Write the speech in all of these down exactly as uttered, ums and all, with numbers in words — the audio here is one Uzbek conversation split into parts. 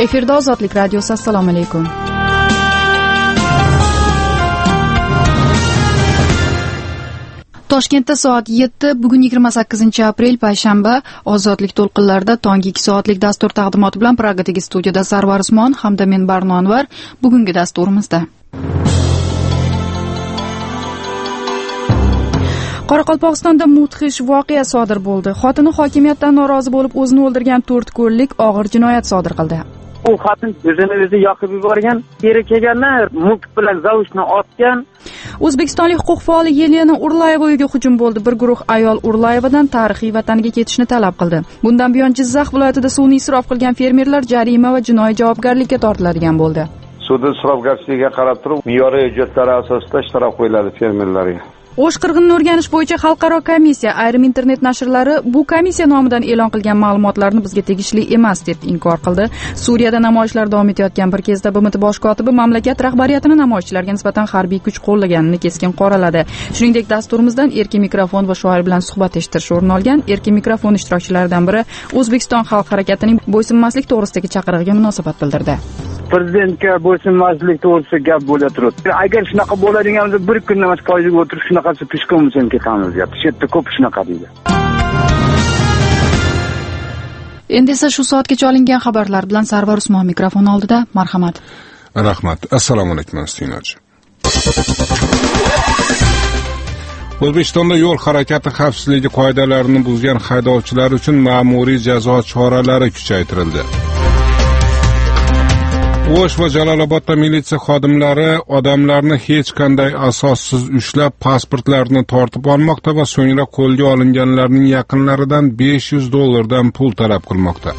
Efirda Ozodlik radiosi. Assalomu alaykum. Toshkentda soat yetti, bugun yigirma sakkizinchi aprel payshanba. Ozodlik to'lqinlarida tonggi ikki soatlik dastur taqdimoti bilan Pragadagi studiyada Sarvar Usmon hamda men Barno Anvar. Bugungi dasturimizda Qoraqalpog'istonda mudhish voqea sodir bo'ldi. Xotini hokimiyatdan norozi bo'lib o'zini o'ldirgan to'rt ko'llik og'ir jinoyat sodir qildi. U xotin o'zini o'zi yoqib yuborgan, keri kelgandan mulk bilan zavushni otgan. O'zbekistonlik huquq faoli Yelena Urlayeva uyiga hujum bo'ldi. Bir guruh ayol Urlayevadan tarixiy vataniga ketishni talab qildi. Bundan buyon Jizzax viloyatida suvni isrof qilgan fermerlar jarima va jinoiy javobgarlikka tortiladigan bo'ldi. Suvni isrofgarchiligiga qarab turib, me'yoriy hujjatlari asosida ishtirok qo'yiladi fermerlarga. O'sh qirg'inini o'rganish bo'yicha xalqaro komissiya ayrim internet nashrlari bu komissiya nomidan e'lon qilgan ma'lumotlarni bizga tegishli emas deb inkor qildi. Suriyada namoyishlar davom etayotgan bir kezda B M T bosh kotibi mamlakat rahbariyatini namoyishchilarga nisbatan harbiy kuch qo'llaganini keskin qoraladi. Shuningdek, dasturimizdan erkin mikrofon va shoir bilan suhbat eshitish o'rin olgan. Erkin mikrofon ishtirokchilaridan biri O'zbekiston xalq harakatining bo'ysunmaslik to'g'risidagi chaqirig'iga munosabat bildirdi. Prezidentga bo'ysunmaslik to'g'risida gap bo'la turibdi. Agar shunaqa bo'ladigan bo'lsa, bir kun namoz qo'yib o'tirib shunaqasi pishqimiz ham ketamiz deyapti. Shu yerda ko'p shunaqa deydi. Endi esa shu soatgacha olingan xabarlar bilan Sarvar Usmon mikrofon oldida. Marhamat. Rahmat. Assalomu alaykum Astinochi. O'zbekistonda yo'l harakati xavfsizligi qoidalarini buzgan haydovchilar uchun ma'muriy jazo choralari kuchaytirildi. O'sh va Jalolobodda militsiya xodimlari odamlarni hech qanday asossiz ushlab, pasportlarini tortib olmoqda va so'ngra qo'lga olinganlarning yaqinlaridan besh yuz dollardan pul talab qilmoqda.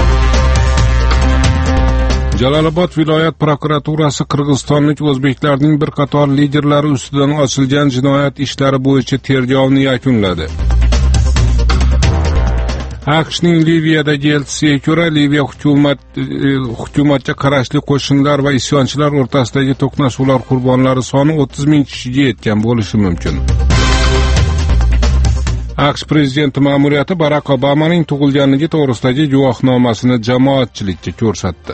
Jalolobod viloyat prokuraturasi qirg'izistonlik o'zbeklarning bir qator liderlari ustidan ochilgan jinoyat ishlari bo'yicha tergovni yakunladi. AQShning Liviyadagi elchisiga ko'ra, Liviya hukumat hukumatga qarashli qo'shinlar va isyonchilar o'rtasidagi to'qnashuvlar qurbonlari soni o'ttiz ming kishiga yetgan bo'lishi mumkin. AQSh prezidenti ma'muriyati Barack Obamaning tug'ilganligi to'g'risidagi guvohnomasini jamoatchilikka ko'rsatdi.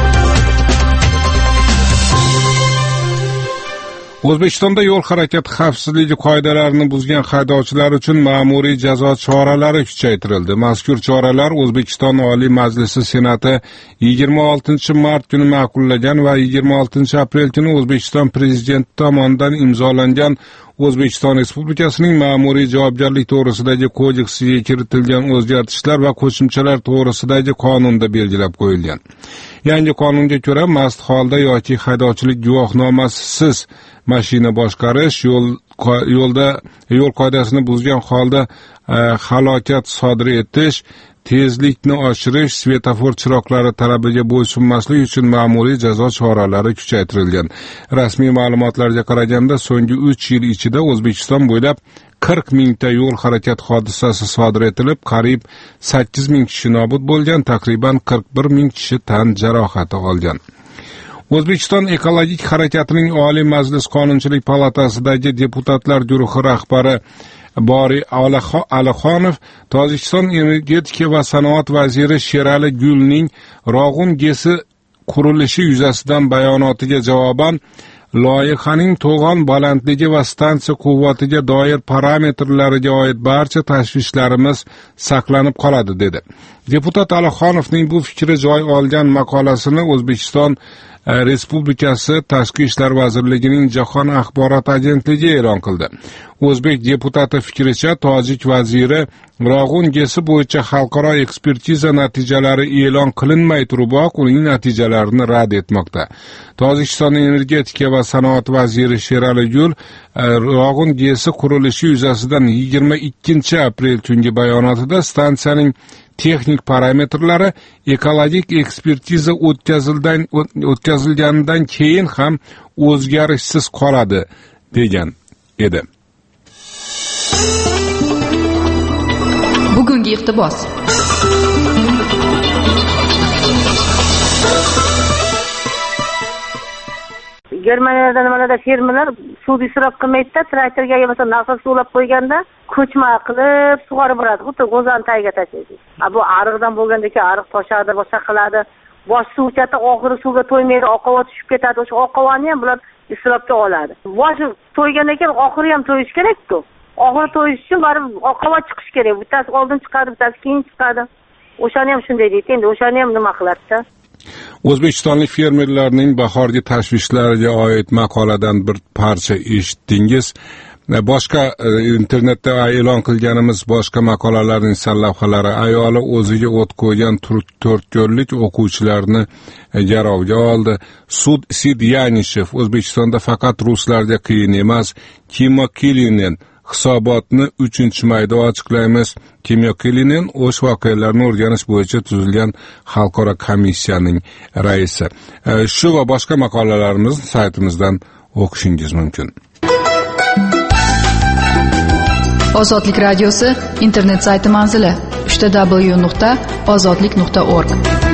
O'zbekistonda yo'l harakati xavfsizligi qoidalarini buzgan haydovchilar uchun ma'muriy jazo choralari kuchaytirildi. Mazkur choralar O'zbekiston Oliy Majlisi Senati yigirma oltinchi mart kuni ma'qullagan va yigirma oltinchi aprel kuni O'zbekiston prezidenti tomonidan imzolangan O'zbekiston Respublikasining ma'muriy javobgarlik to'g'risidagi kodeksiga kiritilgan o'zgartishlar va qo'shimchalar to'g'risidagi qonunda belgilab qo'yilgan. Yangi qonunga ko'ra, mast holda yoki haydovchilik guvohnomasisiz mashina boshqarish, yo'l yo'lda yo'l qoidasini buzgan holda e, halokat sodir etish, tezlikni oshirish, svetofor chiroqlari talabiga bo'ysunmaslik uchun ma'muriy jazo choralari kuchaytirilgan. Rasmiy ma'lumotlarga qaraganda, so'nggi uch yil ichida O'zbekiston bo'ylab qirq mingta yo'l harakat hodisasi sodir etilib, qariyb sakkiz ming kishi nobud bo'lgan, taqriban qirq bir ming kishi tan jarohati olgan. O'zbekiston ekologik harakatining Oliy Majlis Qonunchilik palatasidagi deputatlar guruhi rahbari Bori Alixonov Tojikiston energetika va sanoat vaziri Sherali Gulning Rog'un gesi qurilishi yuzasidan bayonotiga javoban loyihaning to'g'on balandligi va stansiya quvvatiga doir parametrlariga oid barcha tashvishlarimiz saqlanib qoladi dedi. Deputat Alixonovning bu fikri joy olgan maqolasini O'zbekiston Respublikasi Tashqi ishlar vazirligining Jahon axborot agentligi e'lon qildi. O'zbek deputati fikricha, tojik vaziri Rog'un gesi bo'yicha xalqaro ekspertiza natijalari e'lon qilinmay turiboq uning natijalarini rad etmoqda. Tojikiston energetika va sanoat vaziri Sherali Gul Rog'un gesi qurilishi yuzasidan yigirma ikkinchi aprel kungi bayonotida stansiyaning texnik parametrlari ekologik ekspertiza o'tkazilgan o'tkazilganidan keyin ham o'zgarishsiz qoladi degan edi. Bugungi iqtibos. Germaniyada nimalarda fermerlar suv isrof qilmaydi-da, traktorga masalan nasos suvlab qo'yganda ko'chma qilib sug'orib boradi. Xuddi g'o'zani tagiga tashlaydi. Bu ariqdan bo'lgandaki ariq toshadi, boshqa qiladi. bosh suvchati oxiri suvga to'ymaydi, oqova tushib ketadi. O'sha oqovani ham bular isrofga oladi. Boshi to'ygandan keyin oxiri ham to'yish kerak-ku. Oxiri to'yish uchun baribir oqova chiqish kerak. Bittasi oldin chiqadi, bittasi keyin chiqadi. O'shani ham shunday deydi. Endi o'shani ham nima qiladi-da? O'zbekistonlik fermerlarning bahorgi tashvishlariga oid maqoladan bir parcha eshitdingiz. Boshqa internetda e'lon qilganimiz boshqa maqolalarning sarlavhalari ayoli o'ziga o't qo'ygan to'rtko'llik o'quvchilarni garovga oldi. Sud Sidyanishev O'zbekistonda faqat ruslarga qiyin emas, Kimo Kilinin hisobotni uchinchi mayda ochiqlaymiz. Kimo Kilinin o'sha voqealarni o'rganish bo'yicha tuzilgan xalqaro komissiyaning raisi. Shu va boshqa maqolalarimizni saytimizdan o'qishingiz mumkin. Ozodlik radiosi internet sayti manzili uch w nuqta ozodlik nuqta org.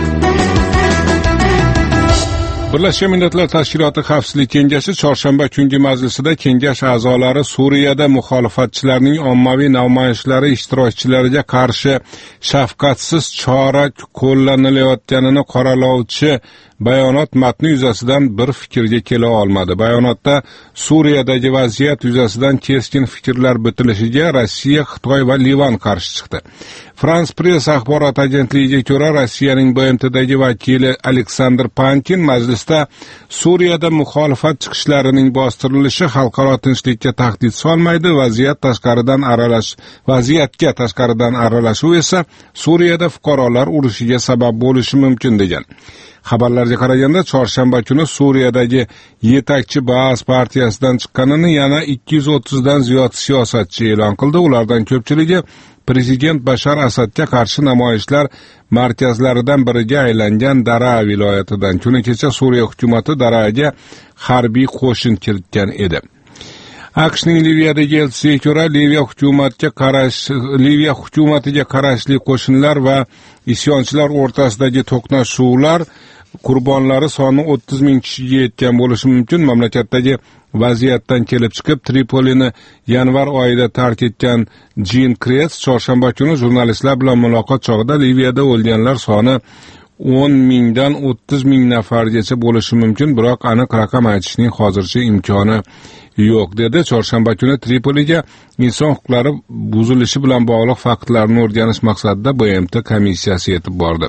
Birlashgan Millatlar Tashkiloti Xavfsizlik kengashi chorshanba kungi majlisida kengash a'zolari Suriyada muxolifatchilarning ommaviy namoyishlari ishtirokchilariga qarshi shafqatsiz chora qo'llanilayotganini qoralovchi bayonot matni yuzasidan bir fikrga kela olmadi. Bayonotda Suriyadagi vaziyat yuzasidan keskin fikrlar bitilishiga Rossiya, Xitoy va Livan qarshi chiqdi. France Press axborot agentligiga ko'ra, Rossiyaning B M Tdagi vakili Aleksandr Pankin majlisda Suriyada muxolifat chiqishlarining bostirilishi xalqaro tinchlikka tahdid solmaydi, vaziyat tashqaridan aralash, vaziyatga tashqaridan aralashuv esa Suriyada fuqarolar urushiga sabab bo'lishi mumkin degan. Xabarlarga qaraganda, chorshanba kuni Suriyadagi yetakchi Baas partiyasidan chiqqanini yana ikki yuz o'ttizdan ziyod siyosatchi e'lon qildi. Ulardan ko'pchiligi Prezident Bashar Asadga qarshi namoyishlar markazlaridan biriga aylangan Dara viloyatidan. Kuni kecha Suriya hukumati Daraga harbiy qo'shin kiritgan edi. AQShning Liviyadagi elchisiga ko'ra, Liviya hukumatiga qarashli Liviya hukumatiga qarashli qo'shinlar va isyonchilar o'rtasidagi to'qnashuvlar qurbonlari soni o'ttiz ming kishiga yetgan bo'lishi mumkin. Mamlakatdagi vaziyatdan kelib chiqib, Tripolini yanvar oyida tark etgan Jean Kretz chorshanba kuni jurnalistlar bilan muloqot chog'ida Liviyada o'lganlar soni o'n mingdan o'ttiz ming nafargacha bo'lishi mumkin, biroq aniq raqam aytishning hozircha imkoni yo'q dedi. Chorshanba kuni Tripoliga inson huquqlari buzilishi bilan bog'liq faktlarni o'rganish maqsadida B M T komissiyasi yetib bordi.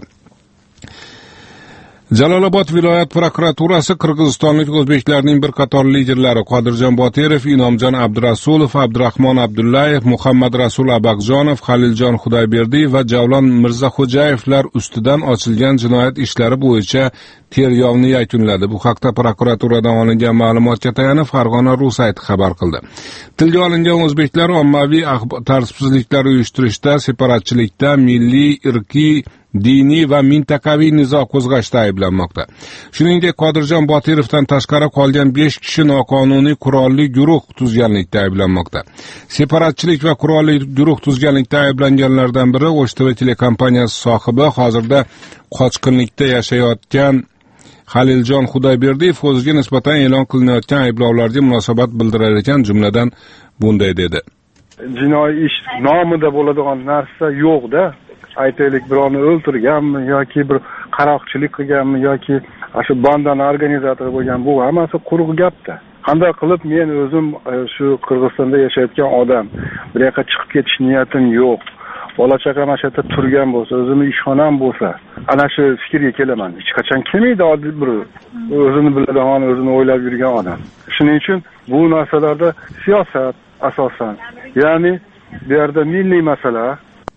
Jalolobod viloyat prokuraturasi qirg'izistonlik o'zbeklarning bir qator liderlari Qodirjon Botirov, Inomjon Abdurasulov, Abdurahmon Abdullayev, Muhammad Rasul Abaqjonov, Haliljon Xudoyberdiyev va Javlon Mirzaxo'jayevlar ustidan ochilgan jinoyat ishlari bo'yicha tergovni yakunladi. Bu haqda prokuraturadan olingan ma'lumotga tayanib Farg'ona.ru sayti xabar qildi. Tilga olingan o'zbeklar ommaviy tartibsizliklar uyushtirishda, separatchilikda, milliy, irqiy, diniy va mintaqaviy nizo qo'zg'ashda ayblanmoqda. Shuningdek, Qodirjon Botirovdan tashqari qolgan besh kishi noqonuniy qurolli guruh tuzganlikda ayblanmoqda. Separatchilik va qurolli guruh tuzganlikda ayblanganlardan biri O'sh T V telekompaniyasi sohibi, hozirda qochqinlikda yashayotgan Haliljon Xudoyberdiyev o'ziga nisbatan e'lon qilinayotgan ayblovlarga munosabat bildirar ekan, jumladan bunday dedi. Jinoiy ish nomida bo'ladigan narsa yo'q-da. Aytaylik, birovni o'ltirganmi yoki bir qaroqchilik qilganmi yoki shu bandani organizatori bo'lgan, bu hammasi quruq gapda. Qanday qilib men o'zim shu Qirg'izistonda yashayotgan odam, bir yoqqa chiqib ketish niyatim yo'q. Bola chaqam shu yerda turgan bo'lsa, o'zimning ishxonam bo'lsa, ana shu fikrga kelaman. Hech qachon kelmaydi oddiy bir o'zini biladigan, o'zini o'ylab yurgan odam. Shuning uchun bu narsalarda siyosat asosan, ya'ni bu yerda milliy masala.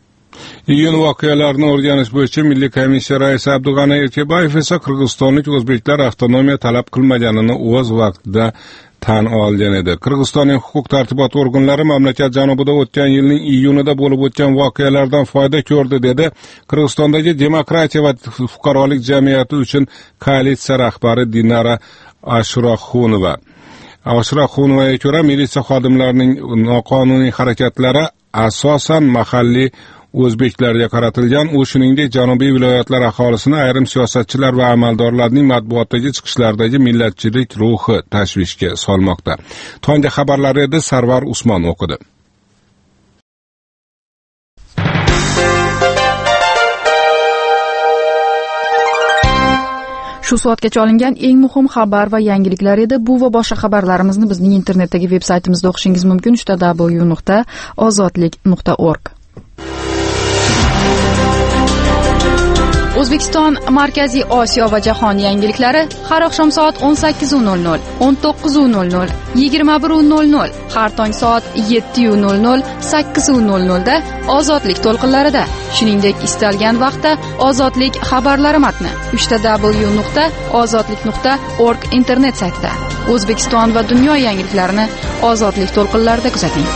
Iyun voqealarini o'rganish bo'yicha Milliy komissiya raisi Abdug'ani Erkaboyev esa qirg'izistonlik o'zbeklar avtonomiya talab qilmaganini o'z vaqtida tan olgan edi. Qirg'izistonning huquq tartibot organlari mamlakat janubida o'tgan yilning iyunida bo'lib o'tgan voqealardan foyda ko'rdi dedi Qirg'izistondagi demokratiya va fuqarolik jamiyati uchun koalitsiya rahbari Dinara Ashroxunova. Ashroxunovaga ko'ra, militsiya xodimlarining noqonuniy harakatlari asosan mahalliy o'zbeklarga qaratilgan. U shuningdek janubiy viloyatlar aholisini ayrim siyosatchilar va amaldorlarning matbuotdagi chiqishlardagi millatchilik ruhi tashvishga solmoqda. Tonggi xabarlari edi, Sarvar Usmon o'qidi. Shu soatgacha olingan eng muhim xabar va yangiliklar edi. Bu va boshqa xabarlarimizni bizning internetdagi veb-saytimizda o'qishingiz mumkin. w nuqta ozodlik nuqta org. O'zbekiston, Markaziy Osiyo va jahon yangiliklari har oqshom soat o'n sakkiz nol nol, o'n to'qqiz nol nol, yigirma bir nol nol, har tong soat yetti nol nol, sakkiz nol nol da Ozodlik to'lqinlarida. Shuningdek, istalgan vaqtda Ozodlik xabarlari matni w nuqta ozodlik nuqta org internet saytida. O'zbekiston va dunyo yangiliklarini Ozodlik to'lqinlarida kuzating.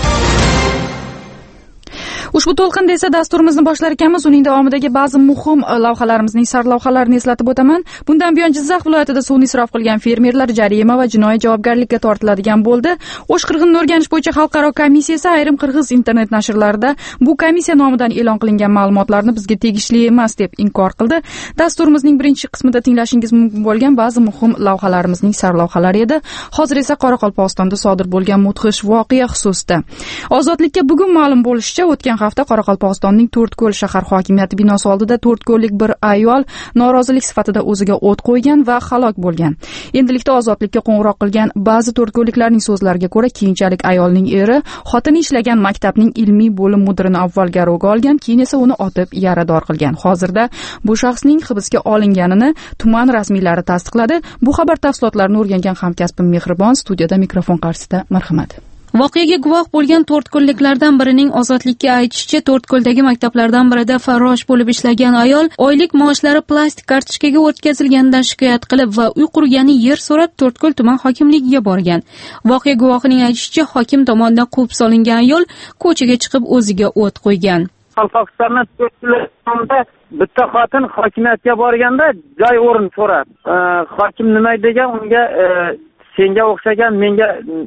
Ushbu to'lqinda esa dasturimizni boshlar ekanmiz. Uning davomidagi ba'zi muhim lavhalarimizning sarlavhalarini eslatib o'taman. Bundan buyon Jizzax viloyatida suvni isrof qilgan fermerlar jarima va jinoiy javobgarlikka tortiladigan bo'ldi. O'sh qirg'inni o'rganish bo'yicha xalqaro komissiya esa ayrim qirg'iz internet nashrlarida bu komissiya nomidan e'lon qilingan ma'lumotlarni bizga tegishli emas deb inkor qildi. Dasturimizning birinchi qismida tinglashingiz mumkin bo'lgan ba'zi muhim lavhalarimizning sarlavhalari edi. Hozir esa Qoraqalpog'istonda sodir bo'lgan mudhish voqea xususida. Ozodlikka bugun ma'lum bo'lishicha, o'tgan hafta Qoraqalpog'istonning To'rtko'l shahar hokimiyati binosi oldida to'rtko'llik bir ayol norozilik sifatida o'ziga o't qo'ygan va halok bo'lgan. Endilikda Ozodlikka qo'ng'iroq qilgan ba'zi to'rtko'lliklarning so'zlariga ko'ra, keyinchalik ayolning eri xotini ishlagan maktabning ilmiy bo'lim mudirini avval garovga olgan, keyin esa uni otib yarador qilgan. Hozirda bu shaxsning hibsga olinganini tuman rasmiylari tasdiqladi. Bu xabar tafsilotlarini o'rgangan hamkasbim Mehribon studiyada mikrofon qarshisida. Marhamat. Voqeaga guvoh bo'lgan to'rtko'lliklardan birining Ozodlikka aytishicha, To'rtko'ldagi maktablardan birida farrosh bo'lib ishlagan ayol oylik maoshlari plastik kartochkaga o'tkazilganidan shikoyat qilib va uy qurgani yer so'rab To'rtko'l tuman hokimligiga borgan. Voqea guvohining aytishicha, hokim tomonidan quvib solingan ayol ko'chaga chiqib o'ziga o't qo'ygan. Qoraqalpog'istonda To'rtko'lda bitta xotin hokimiyatga borganda joy o'rin so'rab, hokim nima degan unga senga o'xshagan menga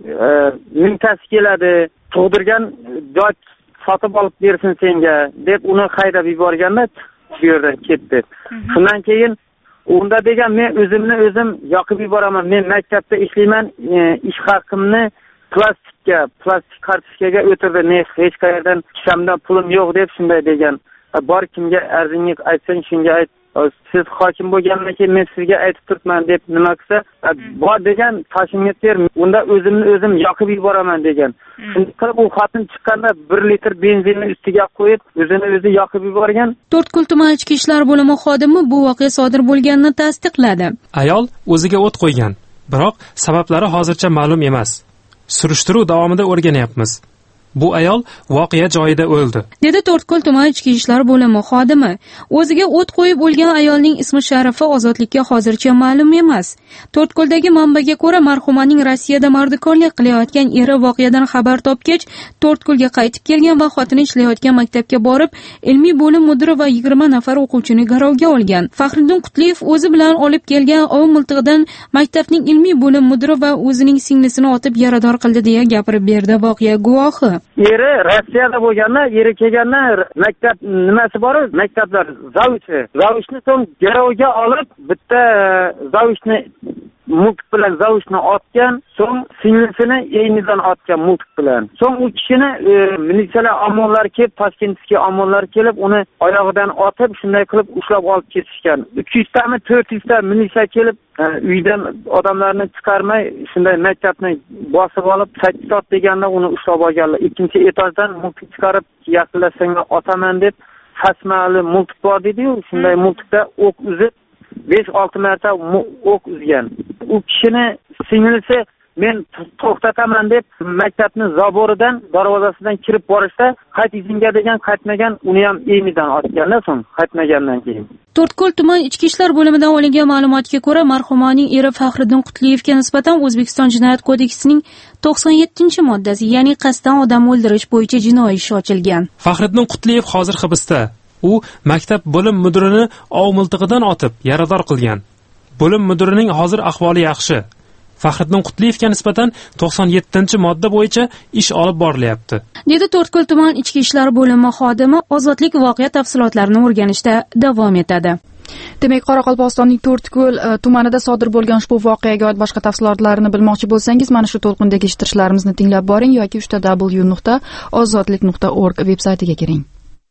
mingtasi keladi, tug'dirgan joy sotib olib bersin senga deb uni haydab yuborganda bu yerdan ketdi. Shundan keyin unda degan, men o'zimni o'zim yoqib yuboraman, men maktabda ishlayman, ish haqimni plastikka, plastik kartochkaga o'tirdi, men hech qayerdan kishamdan pulim yo'q deb shunday degan. Bor kimga arzingni aytsang shunga ayt. Siz hokim bo'lgandan keyin men sizga aytib turibman deb nima qilsa, bor degan, tashimga ter, unda o'zimni o'zim yoqib yuboraman degan. Shunday qilib u xotin chiqqanda bir litr benzinni ustiga qo'yib, o'zini o'zi yoqib yuborgan. To'rtko'l tuman ichki ishlar bo'limi xodimi bu voqea sodir bo'lganini tasdiqladi. Ayol o'ziga o't qo'ygan, biroq sabablari hozircha ma'lum emas. Surishtiruv davomida o'rganyapmiz. Bu ayol voqea joyida o'ldi, dedi To'rtko'l tuman ichki ishlar bo'limi xodimi. O'ziga o't qo'yib o'lgan ayolning ismi sharifi Ozodlikka hozircha ma'lum emas. To'rtko'ldagi manbaga ko'ra, marhumaning Rossiyada mardikorlik qilayotgan eri voqeadan xabar topgach, To'rtko'lga qaytib kelgan va xotini ishlayotgan maktabga borib, ilmiy bo'lim mudiri va yigirma nafar o'quvchini garovga olgan. Faxriddin Qutliyev o'zi bilan olib kelgan ov miltig'idan maktabning ilmiy bo'lim mudiri va o'zining singlisini otib yarador qildi deya gapirib berdi voqea guvohi. Eri Rossiyada bo'lganda, eri kelganda maktab nimasi bor? Maktablar zavichi. Zavichni so'ng garovga olib, bitta zavichni mulk bilan zavichni otgan, so'ng singlisini eynidan otgan mulk bilan. So'ng u kishini militsiyalar omonlar kelib, Toshkentga omonlar kelib, uni oyog'idan otib, shunday qilib ushlab olib ketishgan. uch yuz tami to'rt yuz ta militsiya kelib, uydan odamlarni chiqarmay, shunday maktabni bosib olib, sakkiz soat deganda uni ushlab olganlar. Ikkinchi etajdan mulk chiqarib, yaqinlashsanglar otaman deb fasmali mulk bor dedi-yu, shunday mulkda o'q uzib besh olti marta o'q uzgan. U kishini singlisi men to'xtataman deb maktabning zaboridan, darvozasidan kirib borishda, qaytingizga degan, qaytmagan, uni ham eynidan otganlar so'ng, qaytmagandan keyin. To'rtko'l tuman ichki ishlar bo'limidan olingan ma'lumotga ko'ra, marhumaning eri Faxriddin Qutliyevga nisbatan O'zbekiston Jinoyat kodeksining to'qson yettinchi moddasi, ya'ni qasddan odam o'ldirish bo'yicha jinoiy ish ochilgan. Faxriddin Qutliyev hozir hibsda. U maktab bo'lim mudirini ov miltig'idan otib yarador qilgan. Bo'lim mudirining hozir ahvoli yaxshi. Faxriddin Qutliyevga nisbatan to'qson yettinchi modda bo'yicha ish olib borilyapti, dedi To'rtko'l tuman ichki ishlar bo'limi xodimi. Ozodlik voqea tafsilotlarini o'rganishda davom etadi. Demak, Qoraqalpog'istonning To'rtko'l tumanida sodir bo'lgan ushbu voqeaga oid boshqa tafsilotlarni bilmoqchi bo'lsangiz, mana shu to'lqindagi eshittirishlarimizni tinglab boring yoki w nuqta ozodlik nuqta org veb-saytiga kiring.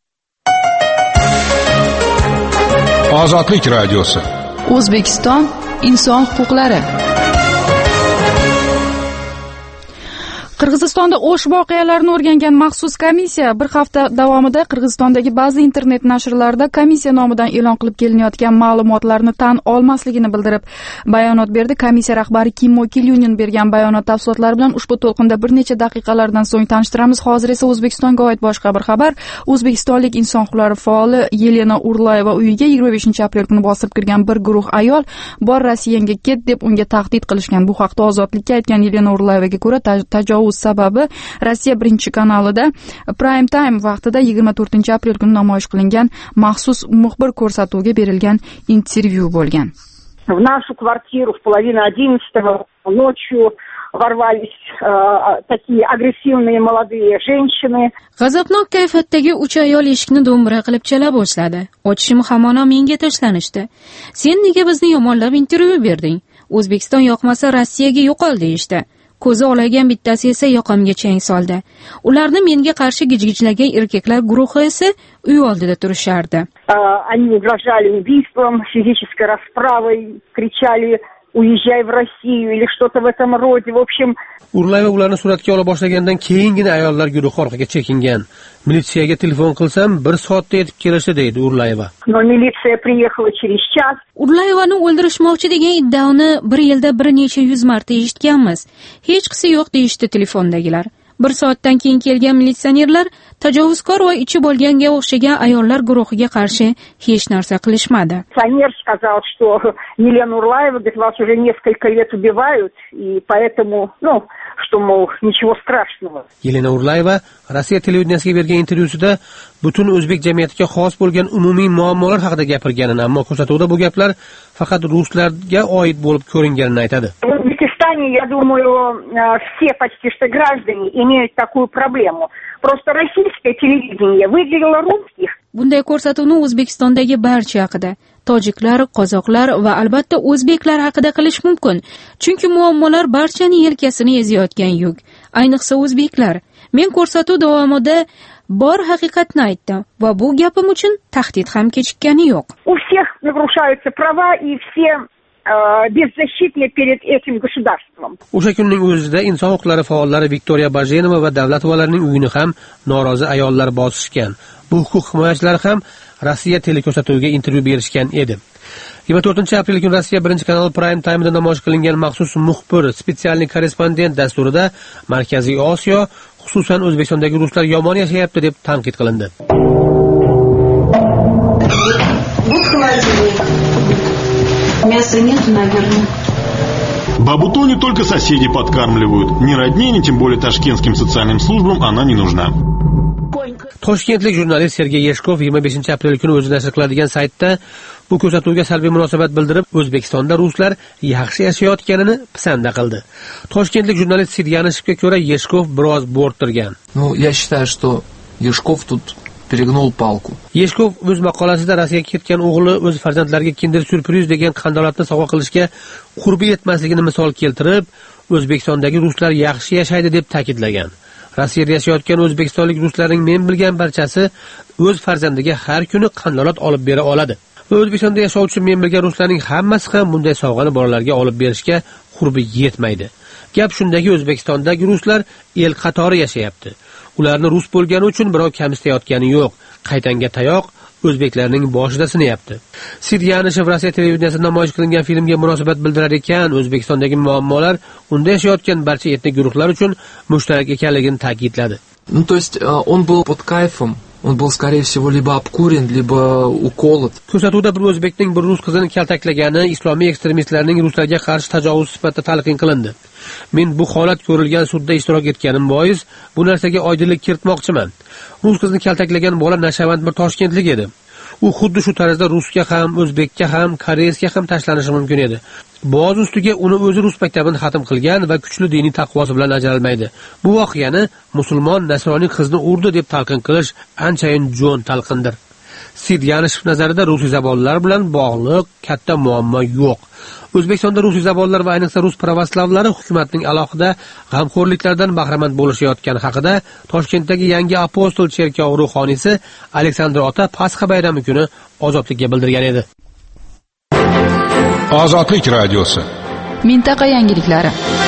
Ozodlik radiosi. O'zbekiston inson huquqlari. Qirg'izistonda o'sh voqealarini o'rgangan maxsus komissiya bir hafta davomida Qirg'izistondagi ba'zi internet nashrlarida komissiya nomidan e'lon qilib kelinayotgan ma'lumotlarni tan olmasligini bildirib bayonot berdi. Komissiya rahbari Kimmo Kilyunin bergan bayonot tafsilotlari bilan ushbu to'lqinda bir necha daqiqalardan so'ng tanishtiramiz. Hozir esa O'zbekistonga oid boshqa bir xabar. O'zbekistonlik inson huquqlari faoli Yelena Urlayeva uyiga yigirma beshinchi aprel kuni bosib kirgan bir guruh ayol "Bor Rossiyaga ket" deb unga tahdid qilishgan. Bu haqda Ozodlikka aytgan Yelena Urlayevaga ko'ra, tajovuz sababi Rossiya birinchi kanalida prime time vaqtida yigirma to'rtinchi aprel kuni namoyish qilingan maxsus muxbir ko'rsatuviga berilgan intervyu bo'lgan. В нашу квартиру в половине одиннадцатого ночью ворвались э, такие агрессивные молодые женщины. G'azabnok kayfiyatdagi uch ayol eshikni do'mbira qilib chala boshladi. Ochishim hamona menga tashlanishdi. Sen nega bizni yomonlab intervyu berding? O'zbekiston yoqmasa Rossiyaga yo'qol deyishdi. Ko'zi olagan bittasi esa yoqamga chang soldi. Ularni menga qarshi gijgijlagan erkaklar guruhi esa uy oldida turishardi. Они угрожали убийством, физической расправой, кричали: "Уезжай в Россию" или что-то в этом роде. В общем, Urlayeva ularni suratga ola boshlagandan keyingina ayollar guruhi orqaga chekingan. Militsiyaga telefon qilsam bir soatda yetib kelishdi deydi Urlayeva. Но милиция приехала через час. Urlayevani o'ldirishmoqchi degan iddaoni bir yilda bir necha yuz marta eshitganmiz. Hech qisi yo'q deyishdi telefondagilar. Bir soatdan keyin kelgan militsionerlar tajovuzkor va ichi bo'lganga o'xshagan ayollar guruhiga qarshi hech narsa qilishmadi. Милиционер сказал, что Елена Урлаева, говорит, вас уже несколько лет убивают, и поэтому, ну, что, мол, ничего страшного. Yelena Urlayeva Rossiya televideniyasiga bergan intervyusida butun o'zbek jamiyatiga xos bo'lgan umumiy muammolar haqida gapirganini, ammo ko'rsatuvda bu gaplar faqat ruslarga oid bo'lib ko'ringanini aytadi. Я думаю, все почти что граждане имеют такую проблему. Просто российское телевидение выделило русских. Bunday ko'rsatuvni O'zbekistondagi barcha haqida, tojiklar, qozoqlar va albatta o'zbeklar haqida qilish mumkin. Chunki muammolar barchani yelkasini ezayotgan yuk. Ayniqsa o'zbeklar. Men ko'rsatuv davomida bor haqiqatni aytdim va bu gapim uchun tahdid ham kechikkani yo'q. У всех нарушаются права и все беззащитны перед этим государством. O'sha kunning o'zida inson huquqlari faollari Viktoriya Bajenova va Davlatovlarning uyini ham norozi ayollar bosishgan. Bu huquq himoyachilari ham Rossiya teleko'rsatuviga intervyu berishgan edi. yigirma to'rtinchi aprel kuni Rossiya birinchi kanal prime time'da namoyish qilingan maxsus muxbir spesialniy korrespondent dasturida Markaziy Osiyo, xususan O'zbekistondagi ruslar yomon yashayapti deb tanqid qilindi. Мяса нет, наверное. Бабу Тоню только соседи подкармливают. Ни родней, ни тем более ташкентским социальным службам она не нужна. Toshkentlik jurnalist Sergey Yeshkov yigirma beshinchi aprel kuni o'zi nashr qiladigan saytda bu ko'rsatuvga salbiy munosabat bildirib, O'zbekistonda ruslar yaxshi yashayotganini pisanda qildi. Toshkentlik jurnalist Sidyanishevga ko'ra Yeshkov biroz bo'rttirgan. Ну, я считаю, что Yeshkov тут перегнул палку. Yeshkov o'z maqolasida Rossiyaga ketgan o'g'li o'z farzandlariga Kinder Surpriz degan qandolatni sovg'a qilishga qurbi yetmasligini misol keltirib, O'zbekistondagi ruslar yaxshi yashaydi deb ta'kidlagan. Rossiyada yashayotgan o'zbekistonlik ruslarning men bilgan barchasi o'z farzandiga har kuni qandolat olib bera oladi. Va O'zbekistonda yashovchi men bilgan ruslarning hammasi ham bunday sovg'ani bolalarga olib berishga qurbi yetmaydi. Gap shundaki, O'zbekistondagi ruslar el qatori yashayapti. Ularni rus bo'lgani uchun birov kamsitayotgani yo'q. Qaytanga tayoq o'zbeklarning boshida sinayapti. Sidyanishev Rossiya televideniyasida namoyish qilingan filmga munosabat bildirar ekan, O'zbekistondagi muammolar unda yashayotgan barcha etnik guruhlar uchun mushtarak ekanligini ta'kidladi. Ну, то есть он был под кайфом. Он был, скорее всего, либо обкурен, либо уколот. Ko'rsatuvda bir o'zbekning bir rus qizini kaltaklagani islomiy ekstremistlarning ruslarga qarshi tajovuz sifatida talqin qilindi. Men bu holat ko'rilgan sudda ishtirok etganim bois bu narsaga oydinlik kiritmoqchiman. Rus qizni kaltaklagan bola nashavand bir toshkentlik edi. U xuddi shu tarzda rusga ham, o'zbekka ham, koreysga ham tashlanishi mumkin edi. Boz ustiga uni o'zi rus maktabini xatm qilgan va kuchli diniy taqvosi bilan ajralmaydi. Bu voqeani musulmon nasroniy qizni urdi deb talqin qilish anchayin jo'n talqindir. Sidyanishev nazarida rusiyzabonlar bilan bog'liq katta muammo yo'q. O'zbekistonda rusiyzabonlar va ayniqsa rus pravoslavlari hukumatning alohida g'amxo'rliklaridan bahramand bo'lishayotgani haqida Toshkentdagi yangi apostol cherkovi ruhoniysi Aleksandr Ota Pasxa bayrami kuni Ozodlikka bildirgan edi. Ozodlik radiosi. Mintaqa yangiliklari.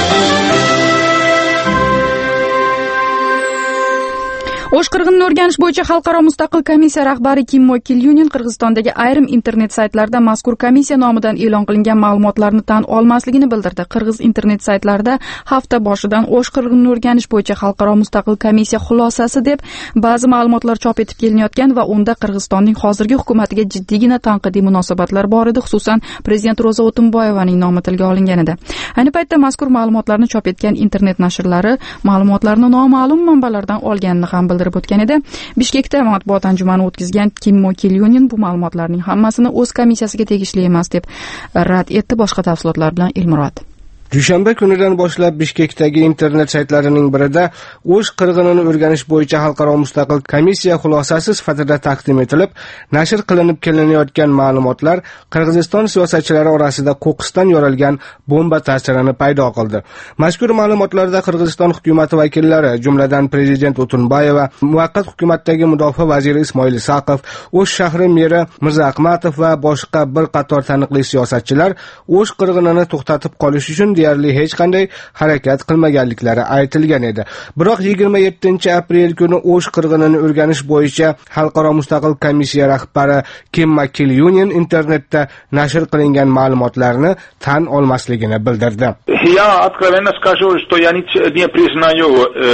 O'sh qirg'inini o'rganish bo'yicha xalqaro mustaqil komissiya rahbari Kimmo Kilyunin Qirg'izistondagi ayrim internet saytlarida mazkur komissiya nomidan e'lon qilingan ma'lumotlarni tan olmasligini bildirdi. Qirg'iz internet saytlarida hafta boshidan O'sh qirg'inini o'rganish bo'yicha xalqaro mustaqil komissiya xulosasi deb ba'zi ma'lumotlar chop etib kelinayotgan va unda Qirg'izistonning hozirgi hukumatiga jiddiygina tanqidiy munosabatlar bor edi, xususan prezident Ro'za O'tinboyevaning nomi tilga olingan edi. Ayni paytda mazkur ma'lumotlarni chop etgan internet nashrlari ma'lumotlarni noma'lum manbalardan olganini ham bildirib o'tgan edi. Bishkekda matbuot anjumani o'tkazgan Kimmo Kilyunin bu ma'lumotlarning hammasini o'z komissiyasiga tegishli emas deb rad etdi. Boshqa tafsilotlar bilan Ilmurod. Dushanba kunidan boshlab Bishkekdagi internet saytlarining birida O'sh qirg'inini o'rganish bo'yicha xalqaro mustaqil komissiya xulosasi sifatida taqdim etilib, nashr qilinib kelinayotgan ma'lumotlar Qirg'iziston siyosatchilari orasida qo'qqisdan yorilgan bomba ta'sirini paydo qildi. Mazkur ma'lumotlarda Qirg'iziston hukumati vakillari, jumladan prezident O'tinboyeva, muvaqqat hukumatdagi mudofaa vaziri Ismoil Saqov, O'sh shahri meri Mirza Ahmatov va boshqa bir qator taniqli siyosatchilar O'sh qirg'inini to'xtatib qolish uchun deyarli hech qanday harakat qilmaganliklari aytilgan edi. Biroq yigirma yettinchi aprel kuni O'sh qirg'inini o'rganish bo'yicha xalqaro mustaqil komissiya rahbari Kimmo Kilyunin internetda nashr qilingan ma'lumotlarni tan olmasligini bildirdi. Я откровенно скажу, что я не признаю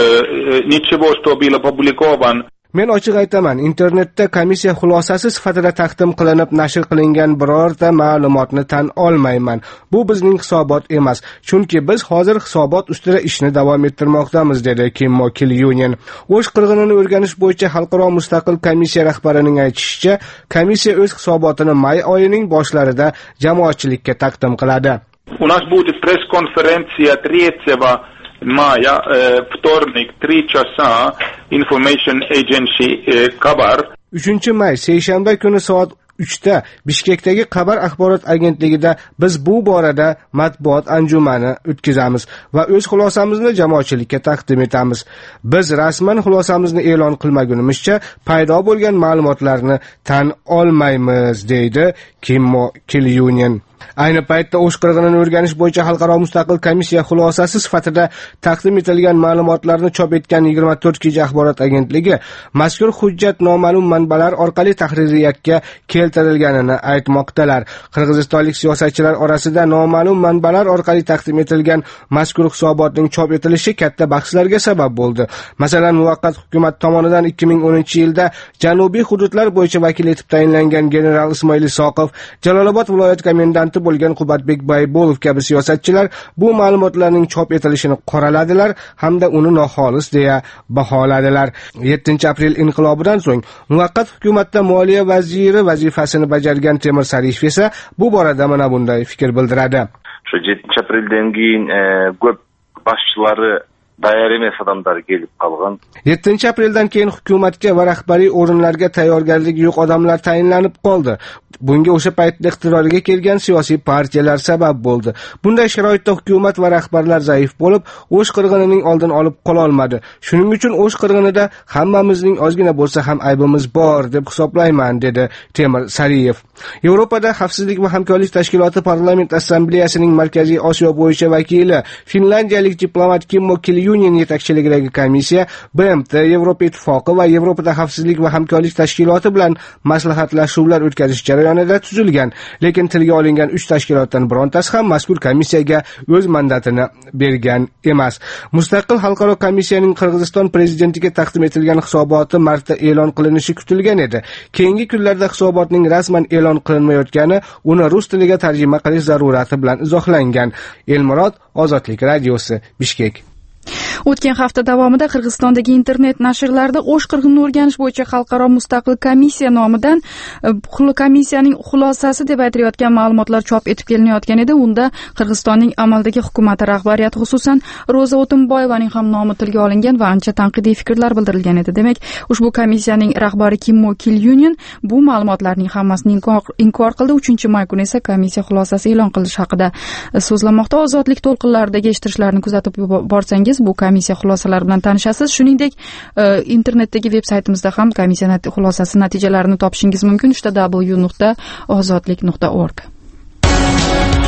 ничего, что было опубликовано. Men ochiq aytaman, internetda komissiya xulosasi sifatida taqdim qilinib nashr qilingan birorta ma'lumotni tan olmayman. Bu bizning hisobot emas, chunki biz hozir hisobot ustida ishni davom ettirmoqdamiz, dedi Kimmo Kilyunin. O'sh qirg'inini o'rganish bo'yicha xalqaro mustaqil komissiya rahbarining aytishicha, komissiya o'z hisobotini may oyining boshlarida jamoatchilikka taqdim qiladi. У нас будет пресс-конференция третьего мая, вторник, три часа, Information Agency Qabar. uchinchi may, seshanba kuni soat uchda Bishkekdagi Qabar axborot agentligida biz bu borada matbuot anjumani o'tkazamiz va o'z xulosamizni jamoatchilikka taqdim etamiz. Biz rasman xulosamizni e'lon qilmagunimizcha paydo bo'lgan ma'lumotlarni tan olmaymiz, deydi Kimmo Kilyunin. Ayni paytda O'sh qirg'inini o'rganish bo'yicha xalqaro mustaqil komissiya xulosasi sifatida taqdim etilgan ma'lumotlarni chop etgan yigirma to'rt kecha axborot agentligi mazkur hujjat noma'lum manbalar orqali tahririyatga keltirilganini aytmoqdalar. Qirg'izistonlik siyosatchilar orasida noma'lum manbalar orqali taqdim etilgan mazkur hisobotning chop etilishi katta bahslarga sabab bo'ldi. Masalan, muvaqqat hukumat tomonidan ikki ming o'ninchi yilda Janubiy hududlar bo'yicha vakil etib tayinlangan general Ismoil Soqov, Jalolobod viloyat komendanti bo'lgan Qubatbek Baybolov kabi siyosatchilar bu ma'lumotlarning chop etilishini qoraladilar hamda uni noxolis deya baholadilar. yettinchi aprel inqilobidan so'ng muvaqqat hukumatda moliya vaziri vazifasini bajargan Temir Sariyev esa bu borada mana bunday fikr bildiradi. Shu yettinchi apreldan keyin ko'p boshchilari tayyor emas odamlar kelib qolgan. yettinchi apreldan keyin hukumatga va rahbariy o'rinlarga tayyorgarligi yo'q odamlar tayinlanib qoldi. Bunga o'sha paytda iqtidorga kelgan siyosiy partiyalar sabab bo'ldi. Bunday sharoitda hukumat va rahbarlar zaif bo'lib, O'sh qirg'inining oldini olib qola olmadi. Shuning uchun O'sh qirg'inida hammamizning ozgina bo'lsa ham aybimiz bor deb hisoblayman, dedi Temir Sariyev. Yevropada Xavfsizlik va hamkorlik tashkiloti parlament assambleyasining Markaziy Osiyo bo'yicha vakili finlandiyalik diplomat Kimmo Kilyunin yetakchiligidagi komissiya B M T, Yevropa Ittifoqi va Yevropada Xavfsizlik va hamkorlik tashkiloti bilan maslahatlashuvlar o'tkazish jarayonida tuzilgan, lekin tilga olingan uch tashkilotdan birontasi ham mazkur komissiyaga o'z mandatini bergan emas. Mustaqil xalqaro komissiyaning Qirg'iziston prezidentiga taqdim etilgan hisoboti martda e'lon qilinishi kutilgan edi. Keyingi kunlarda hisobotning rasman e'lon qilinmayotgani uni rus tiliga tarjima qilish zarurati bilan izohlangan. Elmurod, Ozodlik radiosi, Bishkek. O'tgan hafta davomida Qirg'izistondagi internet nashrlarda O'sh qirg'inini o'rganish bo'yicha xalqaro mustaqil komissiya nomidan komissiyaning xulosasi deb aytilayotgan ma'lumotlar chop etib kelinayotgan edi. Unda Qirg'izistonning amaldagi hukumati rahbariyati, xususan Ro'za O'tinboyevaning ham nomi tilga olingan va ancha tanqidiy fikrlar bildirilgan edi. Demak, ushbu komissiyaning rahbari Kimmo Kilyunin bu ma'lumotlarning hammasini inkor qildi. uchinchi may kuni esa komissiya xulosasi e'lon qilish haqida so'zlanmoqda. Ozodlik to'lqinlaridagi eshittirishlarni kuzatib borsangiz, bu komissiya xulosalari bilan tanishasiz. Shuningdek, internetdagi veb-saytimizda ham komissiya xulosasi natijalarini topishingiz mumkin. w w w nuqta ozodlik nuqta org.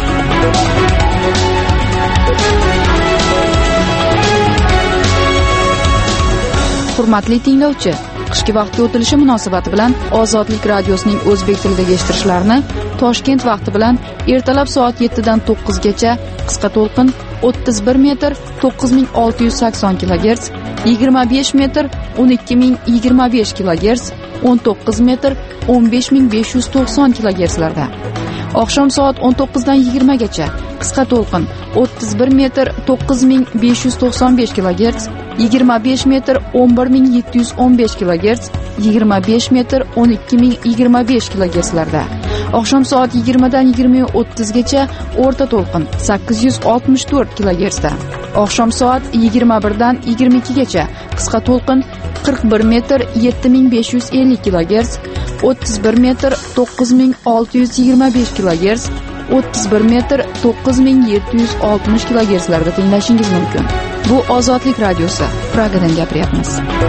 Hurmatli tinglovchi, qishki vaqtga o'tilishi munosabati bilan Ozodlik radiosining o'zbek tilidagi eshittirishlarini Toshkent vaqti bilan ertalab soat yettidan to'qqizgacha qisqa to'lqin o'ttiz bir metr to'qqiz ming olti yuz sakson kilogerts, yigirma besh metr o'n ikki ming yigirma besh kilogerts, o'n to'qqiz metr o'n besh ming besh yuz to'qson kilogertslarda. Oqshom soat o'n to'qqizdan yigirmagacha qisqa to'lqin o'ttiz bir metr to'qqiz ming besh yuz to'qson besh kilogerts, yigirma besh metr o'n bir ming yetti yuz o'n besh kilogerts, yigirma besh metr o'n ikki ming yigirma besh kilogertslarda. Oqshom soat yigirmadan yigirma o'ttizgacha o'rta to'lqin sakkiz yuz oltmish to'rt kilogertsda. Oqshom soat yigirma birdan yigirma ikkigacha qisqa to'lqin qirq bir metr yetti ming besh yuz ellik kilogerts, o'ttiz bir metr to'qqiz ming olti yuz yigirma besh kilogerts, o'ttiz bir metr to'qqiz ming yetti yuz oltmish kilogertslarda tinglashingiz mumkin. Bu Ozodlik radiosi. Pragadan gapiryapmiz.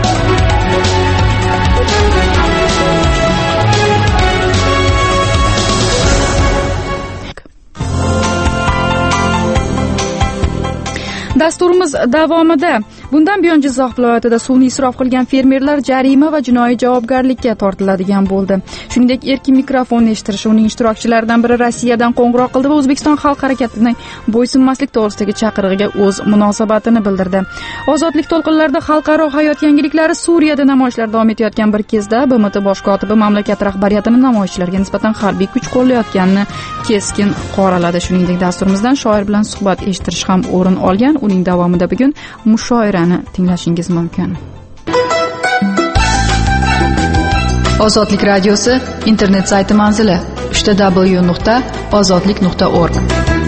Dasturimiz davomida bundan buyon Jizzax viloyatida suvni isrof qilgan fermerlar jarima va jinoiy javobgarlikka tortiladigan bo'ldi. Shuningdek, erkin mikrofonni eshittirish uning ishtirokchilaridan biri Rossiyadan qo'ng'iroq qildi va O'zbekiston xalq harakatining bo'ysunmaslik to'g'risidagi chaqirig'iga o'z munosabatini bildirdi. Ozodlik to'lqinlarida xalqaro hayot yangiliklari Suriyada namoyishlar davom etayotgan bir kezda B M T bosh kotibi mamlakat rahbariyatini namoyishlarga nisbatan harbiy kuch qo'llayotganini keskin qoraladi. Shuningdek, dasturimizdan shoir bilan suhbat eshittirish ham o'rin olgan. Uning davomida bugun mushoirani tinglashingiz mumkin. Ozodlik radiosi internet sayti manzili w nuqta ozodlik nuqta org.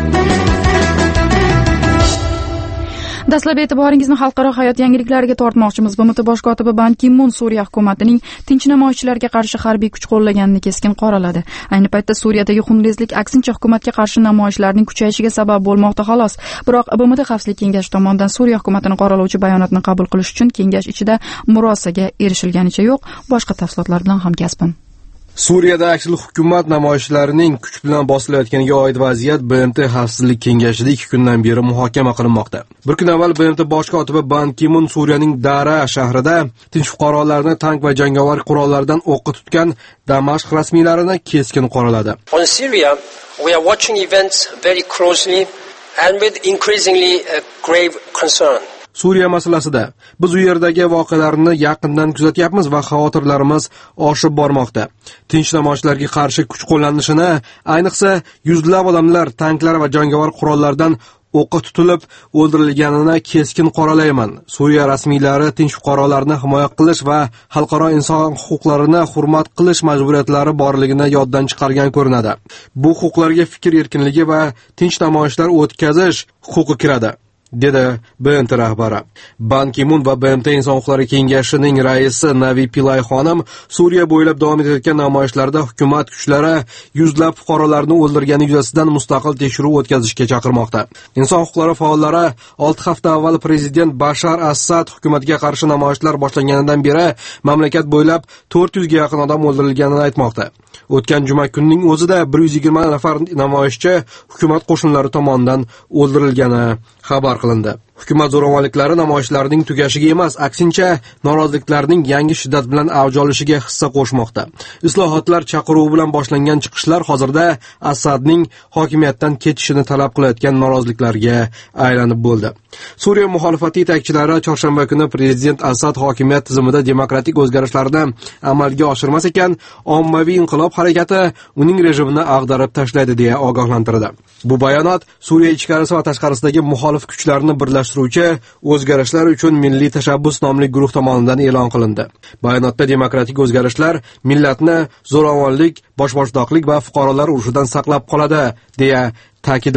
Dastlab e'tiboringizni xalqaro hayot yangiliklariga tortmoqchimiz. B M T bosh kotibi Ban Ki-mun Suriya hukumatining tinch namoyishchilarga qarshi harbiy kuch qo'llaganini keskin qoraladi. Ayni paytda Suriyadagi xunrezlik aksincha hukumatga qarshi namoyishlarning kuchayishiga sabab bo'lmoqda xolos. Biroq B M T Xavfsizlik kengashi tomonidan Suriya hukumatini qoralovchi bayonotni qabul qilish uchun kengash ichida murosaga erishilganicha yo'q. Boshqa tafsilotlar bilan hamkasbim. Suriyada aksil hukumat namoyishlarining kuch bilan bosilayotganiga oid vaziyat B M T Xavfsizlik kengashida ikki kundan beri muhokama qilinmoqda. Bir kun avval B M T bosh kotibi Ban Ki-mun Suriyaning Dara shahrida tinch fuqarolarni tank va jangovar qurollardan o'qqa tutgan Damashq rasmiylarini keskin qoraladi. On Syria, we are watching events very closely and with increasingly uh, grave concern. Suriya masalasida biz u yerdagi voqealarni yaqindan kuzatyapmiz va xavotirlarimiz oshib bormoqda. Tinch namoyishlarga qarshi kuch qo'llanishini, ayniqsa yuzlab odamlar tanklar va jangovar qurollardan o'qqa tutilib o'ldirilganini keskin qoralayman. Suriya rasmiylari tinch fuqarolarni himoya qilish va xalqaro inson huquqlarini hurmat qilish majburiyatlari borligini yoddan chiqargan ko'rinadi. Bu huquqlarga fikr erkinligi va tinch namoyishlar o'tkazish huquqi kiradi, dedi B M T rahbari. Ban Ki-mun va B M T Inson huquqlari kengashining raisi Navi Pillay xonim Suriya bo'ylab davom etayotgan namoyishlarda hukumat kuchlari yuzlab fuqarolarni o'ldirgani yuzasidan mustaqil tekshiruv o'tkazishga chaqirmoqda. Inson huquqlari faollari olti hafta avval prezident Bashar Asad hukumatiga qarshi namoyishlar boshlanganidan beri mamlakat bo'ylab to'rt yuzga yaqin odam o'ldirilganini aytmoqda. O'tgan juma kunning o'zida bir yuz yigirma nafar namoyishchi hukumat qo'shinlari tomonidan o'ldirilgani xabar qilindi. Hukumat zo'ravonliklari namoyishlarning tugashiga emas, aksincha noroziliklarning yangi shiddat bilan avj olishiga hissa qo'shmoqda. Islohotlar chaqiruvi bilan boshlangan chiqishlar hozirda Asadning hokimiyatdan ketishini talab qilayotgan noroziliklarga aylanib bo'ldi. Suriya muxolifati yetakchilari chorshanba kuni prezident Asad hokimiyat tizimida demokratik o'zgarishlarni amalga oshirmas ekan, ommaviy inqilob harakati uning rejimini ag'darib tashlaydi deya ogohlantirdi. Bu bayonot Suriya ichkarisi va tashqarisidagi muxolif kuchlarni birlashtiruvchi o'zgarishlar uchun milliy tashabbus nomli guruh tomonidan e'lon qilindi. Bayonotda demokratik o'zgarishlar millatni zo'ravonlik, boshboshdoqlik va fuqarolar urushidan saqlab qoladi deya ta'kidlanadi.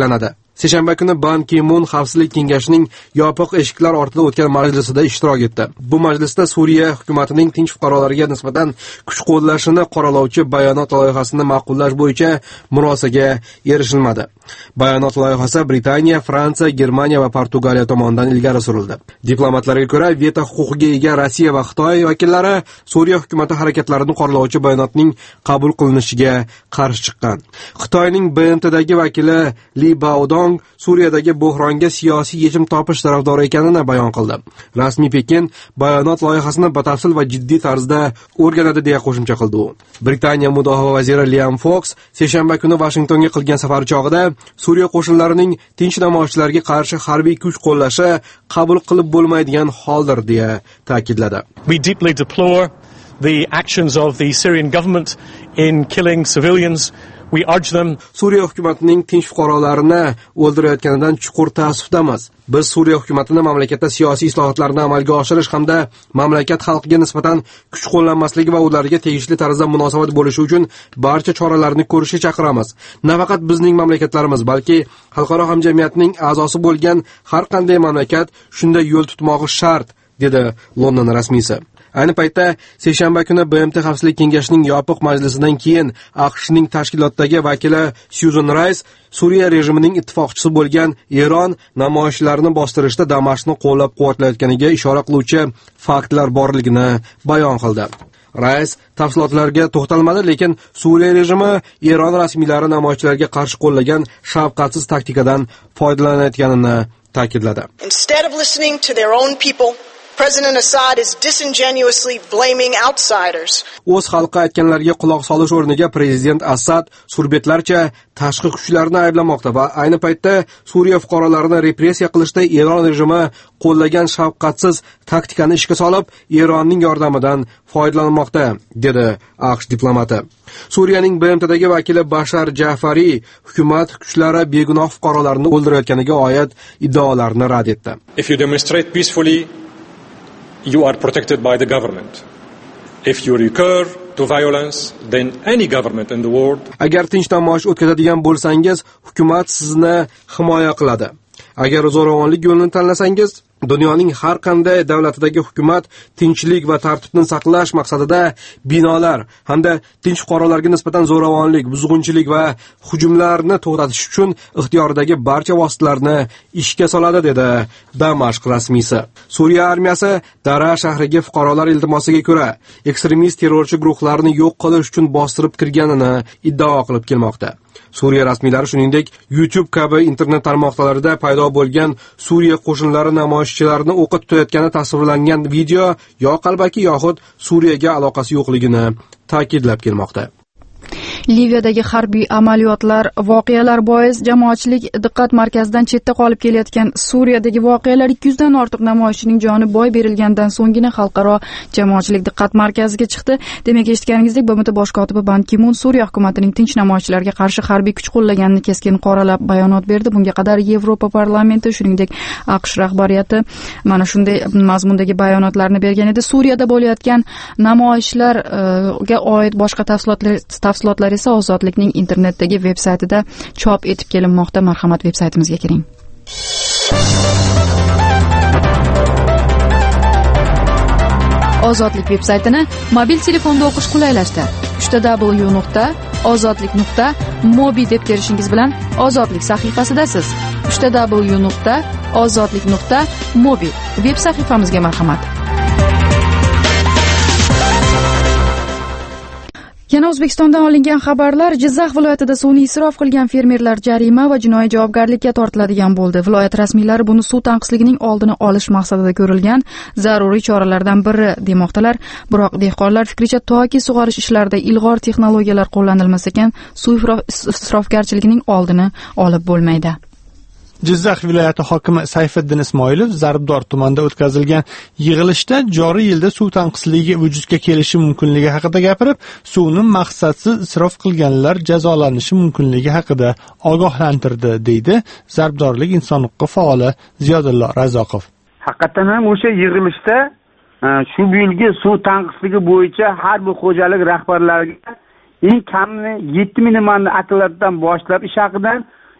seshanba kuni Ban Ki Mun Xavfsizlik kengashining yopiq eshiklar ortida o'tgan majlisida ishtirok etdi. Bu majlisda Suriya hukumatining tinch fuqarolarga nisbatan kuch qo'llashini qoralovchi bayonot loyihasini ma'qullash bo'yicha murosaga erishilmadi. Bayonot loyihasi Britaniya, Fransiya, Germaniya va Portugaliya tomonidan ilgari surildi. Diplomatlarga ko'ra, veto huquqiga ega Rossiya va Xitoy vakillari Suriya hukumati harakatlarini qoralovchi bayonotning qabul qilinishiga qarshi chiqqan. Xitoyning B M Tdagi vakili Li Baodong Suriyadagi bo'hronga siyosiy yechim topish tarafdori ekanini bayon qildi. Rasmiy Pekin bayonot loyihasini batafsil va jiddiy tarzda o'rganadi deya qo'shimcha qildi u. Britaniya mudofaa vaziri Liam Fox seshanba kuni Washingtonga qilgan safari chog'ida Suriya qo'shinlarining tinch namoyishchilarga qarshi harbiy kuch qo'llashi qabul qilib bo'lmaydigan holdir deya ta'kidladi. We deeply deplore the actions of the Syrian government in killing civilians. We urge them. Suriya hukumatining tinch fuqarolarini o'ldirayotganidan chuqur ta'sifdamiz. Biz Suriya hukumatini mamlakatda siyosiy islohotlarni amalga oshirish hamda mamlakat xalqiga nisbatan kuch qo'llanmasligi va ularga tegishli tarzda munosabat bo'lishi uchun barcha choralarni ko'rishga chaqiramiz. Nafaqat bizning mamlakatlarimiz, balki xalqaro hamjamiyatning a'zosi bo'lgan har qanday mamlakat shunday yo'l tutmog'i shart, dedi London rasmiysi. Ayni paytda seshanba kuni B M T Xavfsizlik kengashining yopiq majlisidan keyin AQShning tashkilotdagi vakili Susan Rice Suriya rejimining ittifoqchisi bo'lgan Eron namoyishlarni bostirishda Damashqni qo'llab-quvvatlayotganiga ishora qiluvchi faktlar borligini bayon qildi. Rais tafsilotlarga to'xtalmadi, lekin Suriya rejimi Eron rasmiylari namoyishchilarga qarshi qo'llagan shafqatsiz taktikadan foydalanayotganini ta'kidladi. Instead of listening to their own people, President Assad is disingenuously blaming outsiders. O'z xalqi aytganlarga quloq solish o'rniga prezident Assad surbetlarcha tashqi kuchlarni ayblamoqda va ayni paytda Suriya fuqarolarini repressiya qilishda Eron rejimi qo'llagan shafqatsiz taktikani ishga solib, Eronning yordamidan foydalanmoqda, dedi AQSh diplomati. Suriyaning B M Tdagi vakili Bashar Jafari hukumat kuchlari begunoh fuqarolarni o'ldirayotganiga oid iddaolarni rad etdi. If you demonstrate peacefully, you are protected by the government. If you recur to violence, then any government in the world. Agar tinch namoyish o'tkazadigan bo'lsangiz, hukumat sizni himoya qiladi. Agar zo'ravonlik yo'lini tanlasangiz, dunyoning har qanday davlatidagi hukumat tinchlik va tartibni saqlash maqsadida binolar hamda tinch fuqarolarga nisbatan zo'ravonlik, buzg'unchilik va hujumlarni to'xtatish uchun ixtiyoridagi barcha vositalarni ishga soladi, dedi Damashq rasmiysi. Suriya armiyasi Dara shahriga fuqarolar iltimosiga ko'ra ekstremist terrorchi guruhlarni yo'q qilish uchun bostirib kirganini iddao qilib kelmoqda. Suriya rasmiylari shuningdek YouTube kabi internet tarmoqlarida paydo bo'lgan Suriya qo'shinlari namoyishchilarni o'qqa tutayotgani tasvirlangan video yo qalbaki yoxud Suriyaga aloqasi yo'qligini ta'kidlab kelmoqda. Liviyadagi harbiy amaliyotlar, voqealar bois jamoatchilik diqqat markazidan chetda qolib kelayotgan Suriyadagi voqealar ikki yuz dan ortiq namoyishchining joni boy berilgandan so'nggina xalqaro jamoatchilik diqqat markaziga chiqdi. Demak, eshitganingizdek, B M T bosh kotibi Ban Ki Mun Suriya hukumatining tinch namoyishchilarga qarshi harbiy kuch qo'llaganini keskin qoralab bayonot berdi. Bunga qadar Yevropa parlamenti, shuningdek AQSh rahbariyati mana shunday mazmundagi bayonotlarni bergan edi. Suriyada bo'layotgan namoyishlarga oid boshqa tafsilotlar tafsilotlar esa Ozodlikning internetdagi veb-saytida chop etib kelinmoqda. Marhamat, veb-saytimizga kiring. Ozodlik veb-saytini mobil telefonda o'qish qulaylashdi. w w w nuqta ozodlik nuqta mobi deb terishingiz bilan Ozodlik sahifasidasiz. w w w nuqta ozodlik nuqta mobi veb sahifamizga marhamat. Yana O'zbekistondan olingan xabarlar. Jizzax viloyatida suvni isrof qilgan fermerlar jarima va jinoiy javobgarlikka tortiladigan bo'ldi. Viloyat rasmiylari buni suv tanqisligining oldini olish maqsadida ko'rilgan zaruriy choralardan biri demoqdalar. Biroq dehqonlar fikricha, toki sug'orish ishlarida ilg'or texnologiyalar qo'llanilmas ekan, suv isrofgarchiligining oldini olib bo'lmaydi. Jizzax viloyati hokimi Sayfiddin Ismoilov Zarbdor tumanida o'tkazilgan yig'ilishda joriy yilda suv tanqisligi vujudga kelishi mumkinligi haqida gapirib, suvni maqsadsiz isrof qilganlar jazolanishi mumkinligi haqida ogohlantirdi, deydi Zarbdorlik inson huquqi faoli Ziyodullo Razzoqov. Haqiqatan ham o'sha yig'ilishda shu yilgi suv tanqisligi bo'yicha har bir xo'jalik rahbarlariga eng kamini yetti ming manni aklardan boshlab ish haqidan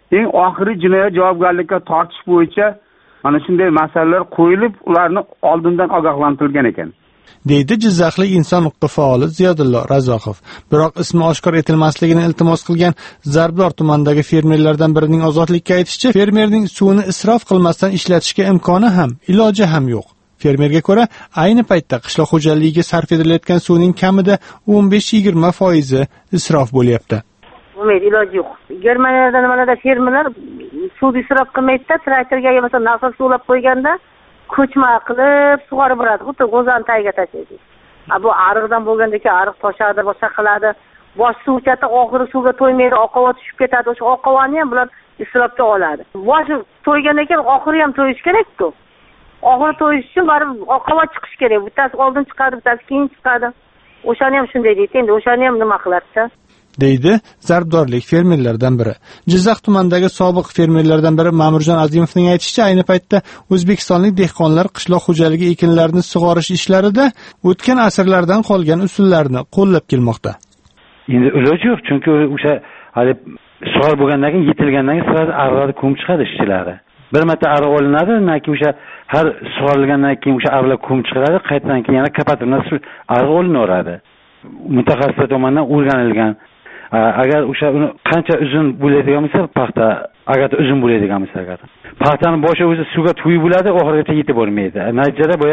eng oxiriy jinoyat javobgarlikka tortish bo'yicha mana shunday masalalar qo'yilib, ularni oldindan ogohlantirilgan ekan, deydi Jizzaxlik inson huquqi faoli Ziyodullo Razzoqov. Biroq ismi oshkor etilmasligini iltimos qilgan Zarbdor tumanidagi fermerlardan birining Ozodlikka aytishicha, fermerning suvni isrof qilmasdan ishlatishga imkoni ham, iloji ham yo'q. Fermerga ko'ra, ayni paytda qishloq xo'jaligiga sarf etilayotgan suvning kamida o'n besh yigirma foizi isrof bo'lyapti. Umid iloji yo'q. Germaniyada nimalarda fermerlar suv isrof qilmaydi-da, traktorga masalan nasl suvlab qo'yganda ko'chma qilib sug'orib boradi. Xuddi g'o'zani tagiga tashlaydi. Bu ariqdan bo'lgandan keyin ariq toshadi, boshqa qiladi. Bosh suv chatda oxiri suvga to'ymaydi, oqova tushib ketadi. O'sha oqovani ham bular isrofga oladi. Boshi to'ygandan keyin oxiri ham to'yish kerak-ku. Oxiri to'yish uchun baribir oqova chiqish kerak. Bittasi oldin chiqadi, bittasi keyin chiqadi. O'shani ham shunday deydi. Endi o'shani ham nima qiladi-da? deydi Zarbdorlik fermerlardan biri. Jizzax tumanidagi sobiq fermerlardan biri Ma'murjon Azimovning aytishicha, ayni paytda o'zbekistonlik dehqonlar qishloq xo'jaligi ekinlarini sug'orish ishlarida o'tgan asrlardan qolgan usullarni qo'llab kelmoqda. Endi iloji yo'q, chunki o'sha hali sug'orib bo'lgandan keyin yetilgandan keyin sirasi ariqlarni ko'mib chiqadi ishchilari. Bir marta ariq olinadi, keyin o'sha har sug'orilgandan keyin o'sha ariqlar ko'mib chiqiladi, qaytadan keyin yana kapatirma ariq olinaveradi. Mutaxassislar tomonidan o'rganilgan. Agar o'sha uni qancha uzun bo'ladigan bo'lsa, paxta, agar uzun bo'ladigan bo'lsa, agar paxtani boshi o'zi suvga to'yib bo'ladi, oxirigacha yetib bormaydi. Natijada boya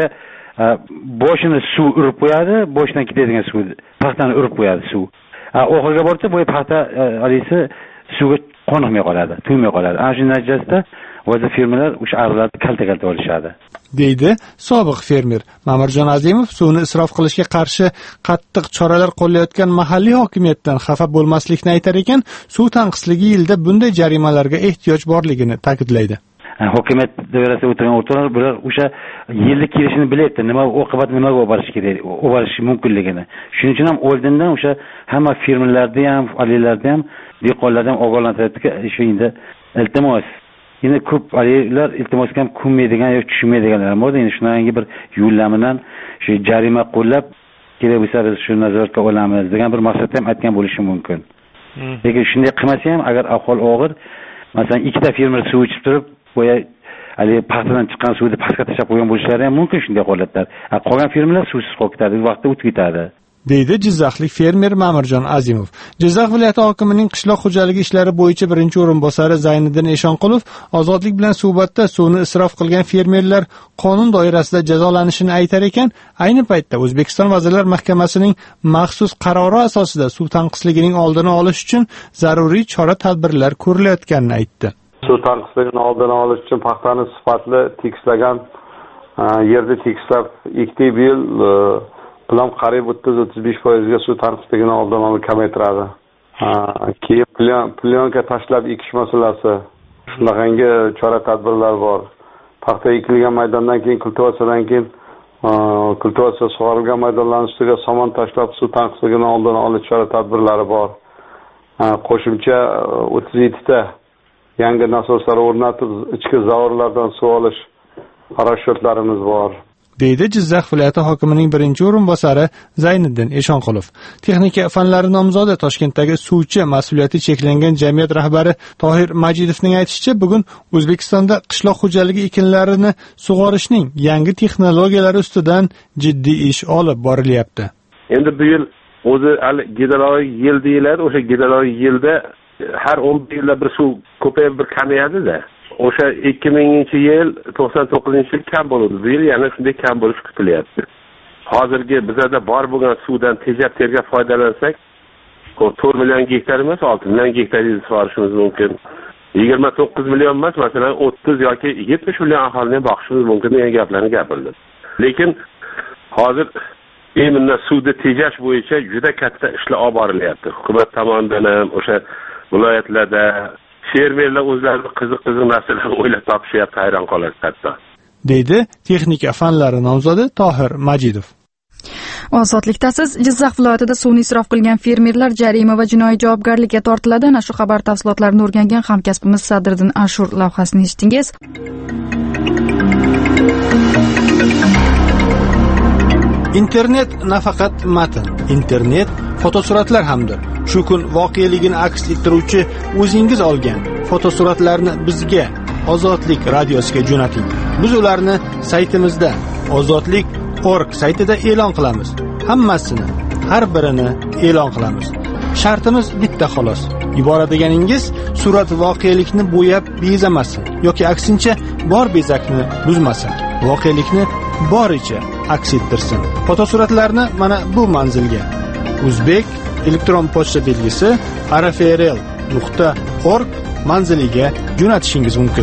boshini suv urib qo'yadi, boshidan ketadigan suv paxtani urib qo'yadi suv. Oxiriga borsa, boya paxta alisi suvga qoniqmay qoladi, to'ymay qoladi. Ana shu natijasida o'zi fermerlar o'sha ariqlarni kalta-kalta olishadi, deydi sobiq fermer Ma'murjon Azimov. Suvni isrof qilishga qarshi qattiq choralar qo'llayotgan mahalliy hokimiyatdan xafa bo'lmaslikni aytar ekan, suv tanqisligi yilda bunday jarimalarga ehtiyoj borligini ta'kidlaydi. Hokimiyat dairasida o'tirgan o'rtoqlar bular o'sha yilni kelishini bilyapti, nima oqibat nimaga olib borish kerak, olib borish mumkinligini. Shuning uchun ham oldindan o'sha hamma fermerlarni ham, alilarni ham, dehqonlarni ham ogohlantiryapti. Shu endi iltimos Yine ko'p alilar iltimosga ham ko'nmaydigan yoki tushunmaydiganlar bor. Endi shunday bir yo'llamdan shu jarima qo'llab kerak bo'lsa biz shu nazoratga olamiz degan bir maqsadda ham aytgan bo'lishi mumkin. Lekin shunday qilmasa ham agar ahvol og'ir, masalan ikkita fermer suv ichib turib, boya ali paxtadan chiqqan suvni pastga tashlab qo'ygan bo'lishlari ham mumkin shunday holatlar. Qolgan fermerlar suvsiz qolib ketadi, vaqtda o'tib ketadi, deydi Jizzaxlik fermer Ma'murjon Azimov. Jizzax viloyati hokimining qishloq xo'jaligi ishlari bo'yicha birinchi o'rinbosari Zayniddin Eshonqulov Ozodlik bilan suhbatda suvni isrof qilgan fermerlar qonun doirasida jazolanishini aytar ekan, ayni paytda O'zbekiston Vazirlar Mahkamasining maxsus qarori asosida suv tanqisligining oldini olish uchun zaruriy chora-tadbirlar ko'rilayotganini aytdi. Suv tanqisligini oldini olish uchun paxtani sifatli tekislagan yerda tekislab ikki yil plan qariyb o'ttiz o'ttiz besh foizga suv tanqisligini oldini olib kamaytiradi. Keyin plyonka tashlab ekish masalasi. Shunaqangi chora-tadbirlar bor. Paxta ekilgan maydondan keyin kultivatsiyadan keyin kultivatsiya sug'orilgan maydonlarning ustiga somon tashlab suv tanqisligini oldini olish chora-tadbirlari bor. Qo'shimcha o'ttiz yettita yangi nasoslar o'rnatib ichki zavorlardan suv olish rashodlarimiz bor, deydi Jizzax viloyati hokimining birinchi o'rinbosari Zayniddin Eshonqulov. Texnika fanlari nomzodi Toshkentdagi suvchi mas'uliyati cheklangan jamiyat rahbari Tohir Majidovning aytishicha, bugun O'zbekistonda qishloq xo'jaligi ekinlarini sug'orishning yangi texnologiyalari ustidan jiddiy ish olib borilyapti. Endi bu yil o'zi gidrologik yil deyiladi. O'sha gidrologik yilda har o'n yilda bir suv ko'payib bir kamayadi-da. O'sha ikki minginchi yil to'qson to'qqizinchi yil kam bo'ldi. Bu yil yana shunday kam bo'lishi kutilyapti. Hozirgi bizda bor bo'lgan suvdan tejab terga foydalansak, to'rt million gektar emas, olti million gektar sug'orishimiz mumkin. yigirma to'qqiz million emas, masalan o'ttiz yoki yetmish million aholini boqishimiz mumkin degan gaplarni gapirdi. Lekin hozir eminda suvni tejash bo'yicha juda katta ishlar olib borilyapti. Hukumat tomonidan ham o'sha viloyatlarda fermerlar o'zlarining qiziq-qiziq narsalarni o'ylab topishyapti, hayron qolasiz hatto, deydi texnika fanlari nomzodi Tohir Majidov. Ozodlikda siz Jizzax viloyatida suvni isrof qilgan fermerlar jarima va jinoiy javobgarlikka tortiladi. Ana shu xabar tafsilotlarini o'rgangan hamkasbimiz Sadriddin Ashur lavhasini eshitdingiz. Internet nafaqat matn, internet fotosuratlar hamdir. Shu kun voqeligini aks ettiruvchi o'zingiz olgan fotosuratlarni bizga Ozodlik radiosiga jo'nating. Biz ularni saytimizda ozodlik dot org saytida e'lon qilamiz. Hammasini, har birini e'lon qilamiz. Shartimiz bitta xolos. Yuboradiganingiz surat voqelikni bo'yab bezamasin yoki aksincha bor bezakni buzmasin. Voqelikni boricha aks ettirsin. Fotosuratlarni mana bu manzilga Uzbek elektron pochta belgisi r f r l nuqta org manziliga jo'natishingiz mumkin.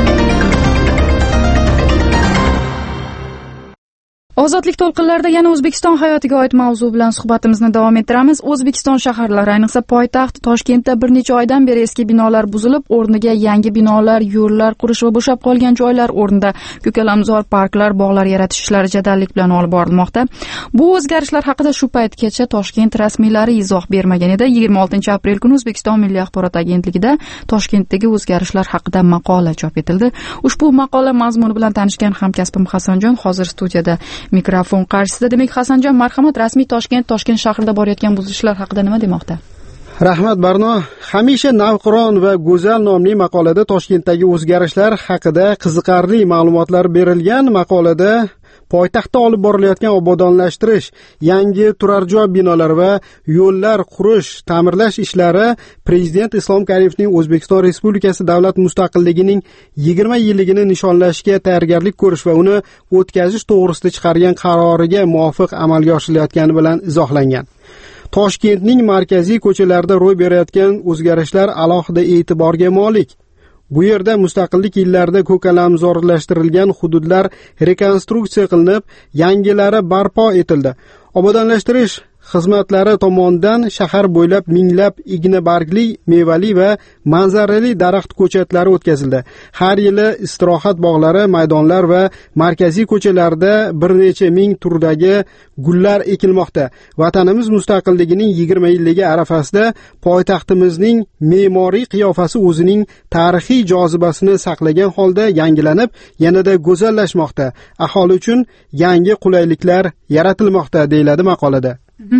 Ozodlik to'lqinlarida yana O'zbekiston hayotiga oid mavzu bilan suhbatimizni davom ettiramiz. O'zbekiston shaharlari, ayniqsa poytaxt Toshkentda bir necha oydan beri eski binolar buzilib, o'rniga yangi binolar, yo'llar qurish va bo'shab qolgan joylar o'rnida ko'kalamzor parklar, bog'lar yaratish ishlari jadallik bilan olib borilmoqda. Bu o'zgarishlar haqida shu paytgacha Toshkent rasmiylari izoh bermagan edi. yigirma oltinchi aprel kuni O'zbekiston Milliy axborot agentligida Toshkentdagi o'zgarishlar haqida maqola chop etildi. Ushbu maqola mazmuni bilan tanishgan hamkasbim Hasanjon hozir studiyada mikrofon qarshisida. Demak, Hasanjon, marhamat, rasmiy Toshkent, Toshkent shahrida borayotgan buzilishlar haqida nima demoqda? Rahmat Barno. Hamisha navqiron va go'zal nomli maqolada Toshkentdagi o'zgarishlar haqida qiziqarli ma'lumotlar berilgan. Maqolada poytaxtda olib borilayotgan obodonlashtirish, yangi turar joy binolari va yo'llar qurish, ta'mirlash ishlari Prezident Islom Karimovning O'zbekiston Respublikasi davlat mustaqilligining yigirma yilligini nishonlashga tayyorgarlik ko'rish va uni o'tkazish to'g'risida chiqargan qaroriga muvofiq amalga oshirilayotgani bilan izohlangan. Toshkentning markaziy ko'chalarida ro'y berayotgan o'zgarishlar alohida e'tiborga molik. Bu yerda mustaqillik yillarida ko'kalamzorlashtirilgan hududlar rekonstruksiya qilinib, yangilari barpo etildi. Obodonlashtirish xizmatlari tomonidan shahar bo'ylab minglab igna bargli, mevali va manzarali daraxt ko'chatlari o'tkazildi. Har yili istirohat bog'lari, maydonlar va markaziy ko'chalarda bir necha ming turdagi gullar ekilmoqda. Vatanimiz mustaqilligining yigirma yilligi arafasida poytaxtimizning me'moriy qiyofasi o'zining tarixiy jozibasini saqlagan holda yangilanib, yanada go'zallashmoqda. Aholi uchun yangi qulayliklar yaratilmoqda, deyiladi maqolada.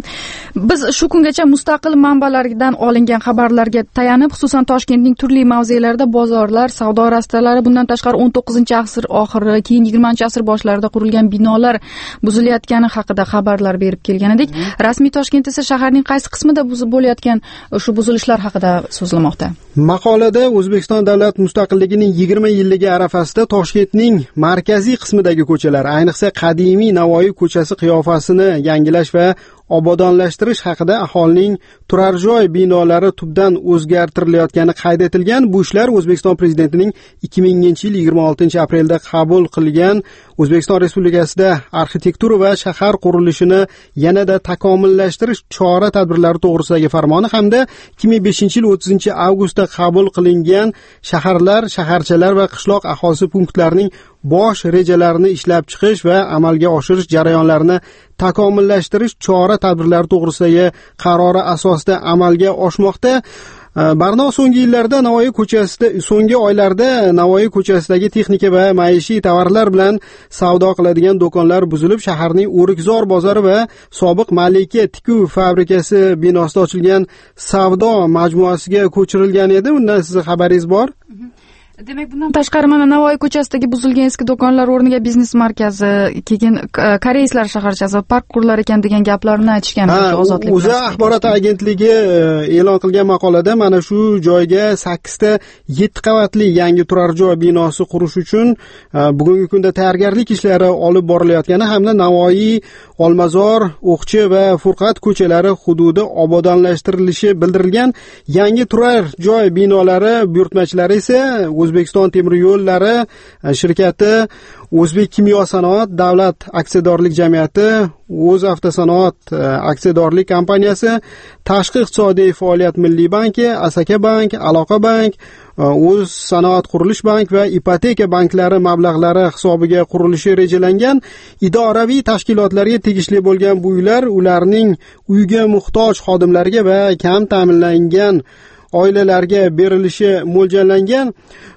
Biz shu kungacha mustaqil manbalardan olingan xabarlarga tayanib, xususan Toshkentning turli mavzelarida bozorlar, savdo rastalari, bundan tashqari o'n to'qqizinchi asr oxiri, keyin yigirmanchi asr boshlarida qurilgan binolar buzilayotgani haqida xabarlar berib kelgan edik. Rasmiy Toshkent esa shaharning qaysi qismida buzib bo'layotgan shu buzilishlar haqida so'zlamoqda. Maqolada O'zbekiston davlat mustaqilligining yigirma yilligi arafasida Toshkentning markaziy qismidagi ko'chalar, ayniqsa qadimiy Navoiy ko'chasi qiyofasini yangilash va obodonlashtirish haqida aholining turar joy binolari tubdan o'zgartirilayotgani qayd etilgan. Bu ishlar O'zbekiston prezidentining ikki minginchi yil yigirma oltinchi aprelda qabul qilgan O'zbekiston Respublikasida arxitektura va shahar qurilishini yanada takomillashtirish chora-tadbirlari to'g'risidagi farmoni hamda ikki ming beshinchi yil o'ttizinchi avgustda qabul qilingan shaharlar, shaharchalar va qishloq aholisi punktlarining bosh rejalarini ishlab chiqish va amalga oshirish jarayonlarini takomillashtirish chora-tadbirlari to'g'risidagi qarori asosida amalga oshmoqda. Barno so'nggi yillarda Navoiy ko'chasida, so'nggi oylarda Navoiy ko'chasidagi texnika va maishiy tovarlar bilan savdo qiladigan do'konlar buzilib, shaharning O'rikzor bozori va sobiq Malika tikuv fabrikasi binosida ochilgan savdo majmuasiga ko'chirilgan edi. Undan sizning xabaringiz bor? Demak, bundan tashqari mana Navoiy ko'chasidagi buzilgan eski do'konlar o'rniga biznes markazi, keyin koreyslar shaharchasi va park qurilar ekan degan gaplarni aytishgan. Ozodlik O'zA axborot agentligi e'lon qilgan maqolada mana shu joyga sakkizta yetti qavatli yangi turar joy binosi qurish uchun bugungi kunda tayyorgarlik ishlari olib borilayotgani hamda Navoiy, Olmazor, O'qchi va Furqat ko'chalari hududi obodonlashtirilishi bildirilgan. Yangi turar joy binolari buyurtmachilari esa O'zbekiston temir yo'llari shirkati, O'zbek kimyo sanoat davlat aksiyadorlik jamiyati, O'z avtosanoat aksiyadorlik kompaniyasi, Tashqi iqtisodiy faoliyat milliy banki, Asaka bank, Aloqa bank, O'z sanoat qurilish bank va ipoteka banklari mablag'lari hisobiga qurilishi rejalangan. Idoraviy tashkilotlarga tegishli bo'lgan bu uylar ularning uyga muhtoj xodimlariga va kam ta'minlangan oilalarga berilishi mo'ljallangan.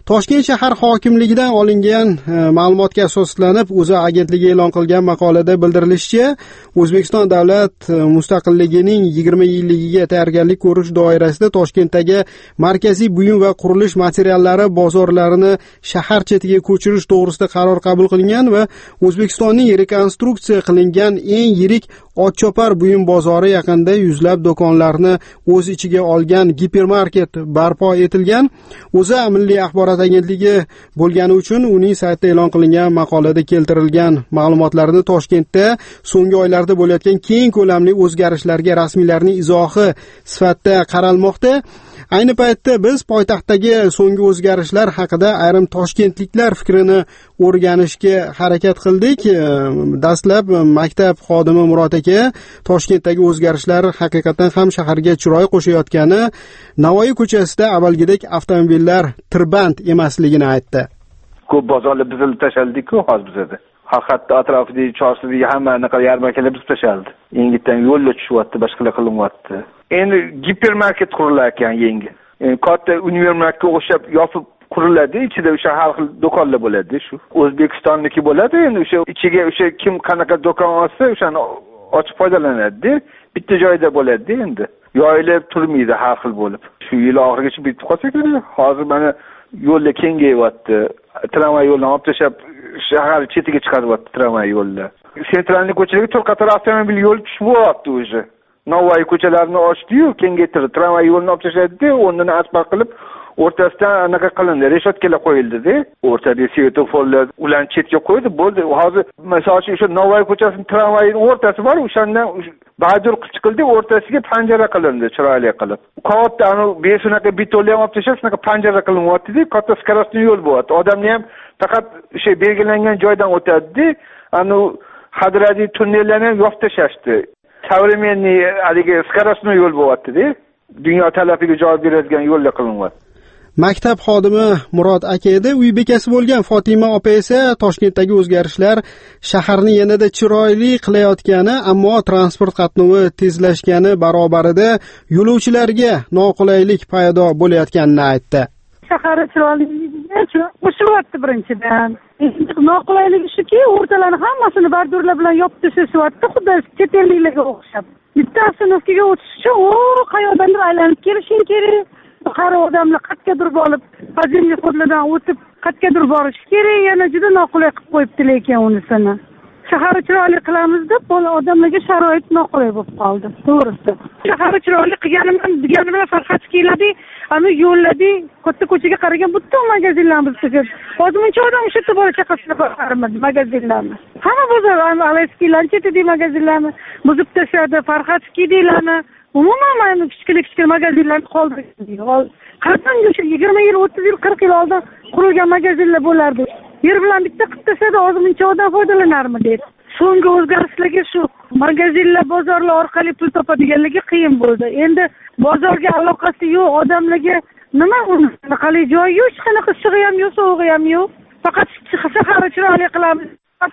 Toshkent shahar hokimligidan olingan ma'lumotga asoslanib, O'zA agentligi e'lon qilgan maqolada bildirilishicha, O'zbekiston davlat mustaqilligining yigirma yilligiga tayyorgarlik ko'rish doirasida Toshkentdagi markaziy buyum va qurilish materiallari bozorlarini shahar chetiga ko'chirish to'g'risida qaror qabul qilingan va O'zbekistonning rekonstruksiya qilingan eng yirik otchopar buyum bozori yaqinida yuzlab do'konlarni o'z ichiga olgan gipermarket barpo etilgan. O'zA Milliy axborot agentligi bo'lgani uchun uning saytida e'lon qilingan maqolada keltirilgan ma'lumotlarni Toshkentda so'nggi oylarda bo'layotgan keng ko'lamli o'zgarishlarga rasmiylarning izohi sifatida qaralmoqda. Ayni paytda biz poytaxtdagi so'nggi o'zgarishlar haqida ayrim toshkentliklar fikrini o'rganishga harakat qildik. Dastlab maktab xodimi Murod aka Toshkentdagi o'zgarishlar haqiqatan ham shaharga chiroy qo'shayotgani, Navoiy ko'chasida avvalgidek avtomobillar tirband emasligini aytdi. Ko'p bozorlar buzilib tashaldi-ku hozir bizda. Haqiqatda atrofidagi chorsidagi hamma anaqa yarmarkalar buzib tashaldi. Yengitdan yo'lga tushyapti, boshqalar qilinyapti. Endi gipermarket qurilar ekan yangi. Katta univermarketga o'xshab yopib quriladi, ichida o'sha har xil do'konlar bo'ladi shu. O'zbekistonniki bo'ladi, endi o'sha ichiga o'sha kim qanaqa do'kon olsa, o'shani ochib foydalanadi. Bitta joyda bo'ladi endi. Yoyilib turmaydi har xil bo'lib. Shu yil oxirigacha bitib qolsa kerak. Hozir mana yo'lda kengayyapti. Tramvay yo'lini olib tashlab shahar chetiga chiqaryapti tramvay yo'llar. Sentralniy ko'chalarga to'rt qator avtomobil yo'li tushib bo'lyapti o'zi. Navoiy ko'chalarini ochdi-yu, kengaytirdi. Tramvay yo'lini olib tashladi, o'rnini asfalt qilib, o'rtasidan anaqa qilindi, reshotkalar qo'yildi-da. O'rtada svetoforlar ularni chetga qo'ydi, bo'ldi. Hozir masalan o'sha Navoiy ko'chasining tramvayining o'rtasi bor, o'shandan bajur chiqildi, o'rtasiga panjara qilindi, chiroyli qilib. Qavatda anu besunaqa betonli ham olib tashlab, shunaqa panjara qilinyapti-da, katta skarostiy yo'l bo'lyapti. Odamni ham faqat o'sha belgilangan joydan o'tadi-da, anu hadradiy tunnellarni ham yopib tashlashdi. Современный haligi skarostiy yo'l bo'lyapti-da. Dunyo talabiga javob beradigan yo'llar qilinyapti. Maktab xodimi Murod aka edi, uy bekasi bo'lgan Fotima opa esa Toshkentdagi o'zgarishlar shaharni yanada chiroyli qilayotgani, ammo transport qatnovi tezlashgani barobarida yo'lovchilarga noqulaylik paydo bo'layotganini aytdi. Shahar chiroyligiga qo'shilyapti birinchidan. Noqulaylik shuki, o'rtalarni hammasini bardurlar bilan yopib tashlashyapti, xuddi chet elliklarga o'xshab. Bitta avtomobilga o'tish uchun u qayoqdandir aylanib kelishing kerak. Qari odamlar qatgadir bo'lib, fazilli xodlardan o'tib qatgadir borish kerak. Yana juda noqulay qilib qo'yibdi lekin unisini. Shaharni chiroyli qilamiz deb, odamlarga sharoit noqulay bo'lib qoldi. To'g'risi. Shaharni chiroyli qilganimdan, deganimdan farqat keladi. Ana yo'lladi, katta ko'chaga qaragan butun magazinlarimiz tugadi. Hozircha odam o'sha yerda bola chaqasini boqarmadi magazinlarni. Hamma bozor, Alayski Lanchetidagi magazinlarni buzib tashladi, Farxatskiylarni. Umuman mana kichkina-kichkina magazinlarni qoldirgan. Qachonga o'sha yigirma yil, o'ttiz yil, qirq yil oldin qurilgan magazinlar bo'lardi. Yer bilan bitta qilib tashladi, hozircha odam foydalanarmi dedi. So'nggi o'zgarishlarga shu magazinlar, bozorlar orqali pul topadiganligi qiyin bo'ldi. Endi bozorga aloqasi yo'q, odamlarga nima qanaqali joy yo'q, hech qanaqa sig'i ham yo'q, sovug'i ham yo'q. Faqat shaharni chiroyli qilamiz.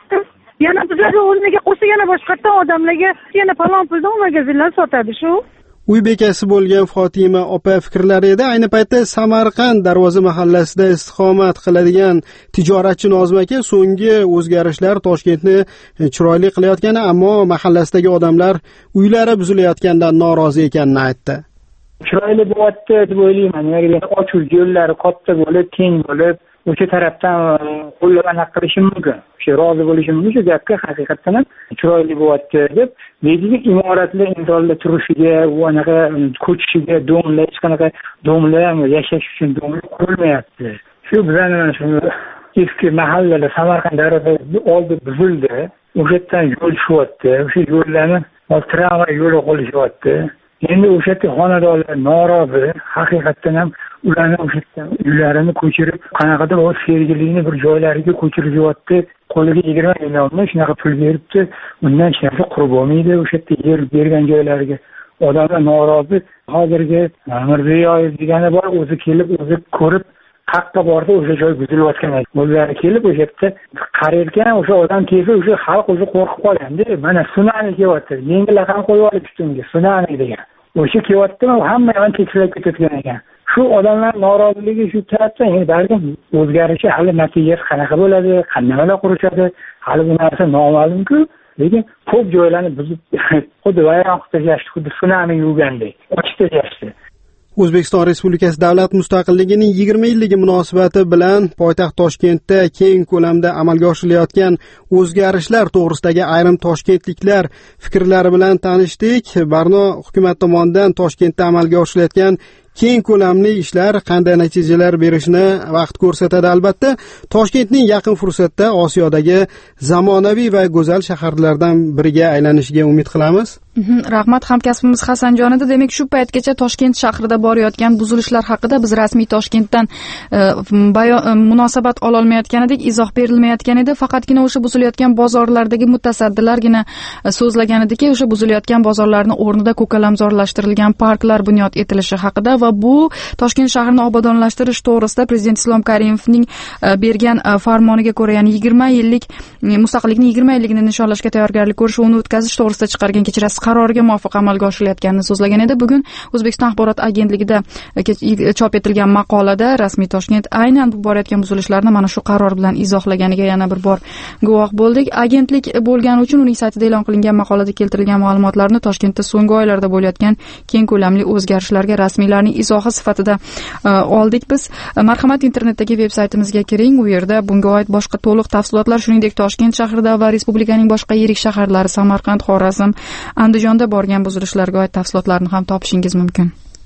Yana bizlarga o'rniga qo'shsa yana boshqatdan odamlarga yana palon puldan magazinlar sotadi shu. Uy bekasi bo'lgan Fotima opa fikrlari edi. Ayni paytda Samarqand Darvoza mahallasida istiqomat qiladigan tijoratchi Nozim aka so'nggi o'zgarishlar Toshkentni chiroyli qilayotgani, ammo mahallasidagi odamlar uylari buzilayotganidan norozi ekanini aytdi. Chiroyli bo'lyapti deb o'ylayman. Ya'ni ochiq yo'llari katta bo'lib, keng bo'lib, o'sha tarafdan qo'llana qilishi mumkin. O'sha rozi bo'lishi mumkin. Shu gapga haqiqatan ham chiroyli bo'lyapti deb, lekin imoratlar insonlar turishiga, u anaqa ko'chishiga, domlar, hech qanaqa domlar ham yashash uchun domlar qurilmayapti. Shu bizani shu eski mahallalar Samarqand darada oldi buzildi. O'sha yerdan yo'l tushyapti. O'sha yo'llarni tramvay yo'li qo'yishyapti. Endi o'sha yerda xonadonlar norozi, haqiqatan ham ularni o'sha yerdan uylarini ko'chirib, qanaqadir o'z sergiligini bir joylariga ko'chiriryapti. Qo'liga yigirma milliondan shunaqa pul beribdi. Undan hech narsa qurib bo'lmaydi. O'sha yerda yer bergan joylariga odamlar norozi. Hozirgi Mirziyoyev degani bor, o'zi kelib, o'zi ko'rib, haqqa bordi, o'sha joy buzilayotgan ekan. Ular kelib o'sha yerda qarayotgan, o'sha odam kelsa, o'sha xalq o'zi qo'rqib qolganda, mana sunami kelyapti. Yangi laqab qo'yib olib ustunga, sunami degan. O'sha kelyapti, hamma ham tekshirib ketayotgan ekan. shu odamlar noroziligi shu tarafdan endi balkim o'zgarishi hali natijasi qanaqa bo'ladi, qanday qurishadi, hali bu narsa noma'lum-ku, lekin ko'p joylarni buzib xuddi vayron qilib tashlashdi, xuddi sunami yuvgandek ochib tashlashdi. O'zbekiston Respublikasi davlat mustaqilligining yigirma yilligi munosabati bilan poytaxt Toshkentda keng ko'lamda amalga oshirilayotgan o'zgarishlar to'g'risidagi ayrim toshkentliklar fikrlari bilan tanishdik. Barno hukumat tomonidan Toshkentda amalga oshirilayotgan keng ko'lamli ishlar qanday natijalar berishini vaqt ko'rsatadi albatta. Toshkentning yaqin fursatda Osiyodagi zamonaviy va go'zal shaharlardan biriga aylanishiga umid qilamiz. Rahmat hamkasbimiz Hasanjon edi. Demak, shu paytgacha Toshkent shahrida borayotgan buzilishlar haqida biz rasmiy Toshkentdan munosabat ola olmayotgan edik, izoh berilmayotgan edi. Faqatgina o'sha buzilayotgan bozorlardagi mutasaddilargina so'zlagan ediki, o'sha buzilayotgan bozorlarning o'rnida ko'kalamzorlashtirilgan parklar bunyod etilishi haqida va bu Toshkent shahrini obodonlashtirish to'g'risida Prezident Islom Karimovning bergan farmoniga ko'ra, ya'ni yigirma yillik mustaqillikning yigirma yilligini nishonlashga tayyorgarlik ko'rish va uni o'tkazish to'g'risida chiqargan kechirasiz qaroriga muvofiq amalga oshirilayotganini so'zlagan edi. Bugun O'zbekiston axborot agentligida chop etilgan maqolada rasmiy Toshkent aynan bu borayotgan buzilishlarni mana shu qaror bilan izohlaganiga yana bir bor guvoh bo'ldik. Agentlik bo'lgani uchun uning saytida e'lon qilingan maqolada keltirilgan ma'lumotlarni Toshkentda so'nggi oylarda bo'layotgan keng ko'lamli o'zgarishlarga rasmiylarning izohi sifatida oldik. Biz Marhamat internetdagi veb-saytimizga kiring. U yerda bunga oid boshqa to'liq tafsilotlar, shuningdek Toshkent shahrida va respublikaning boshqa yirik shaharlari Samarqand, Xorazm, Andijonda borgan buzilishlarga oid tafsilotlarni ham topishingiz mumkin.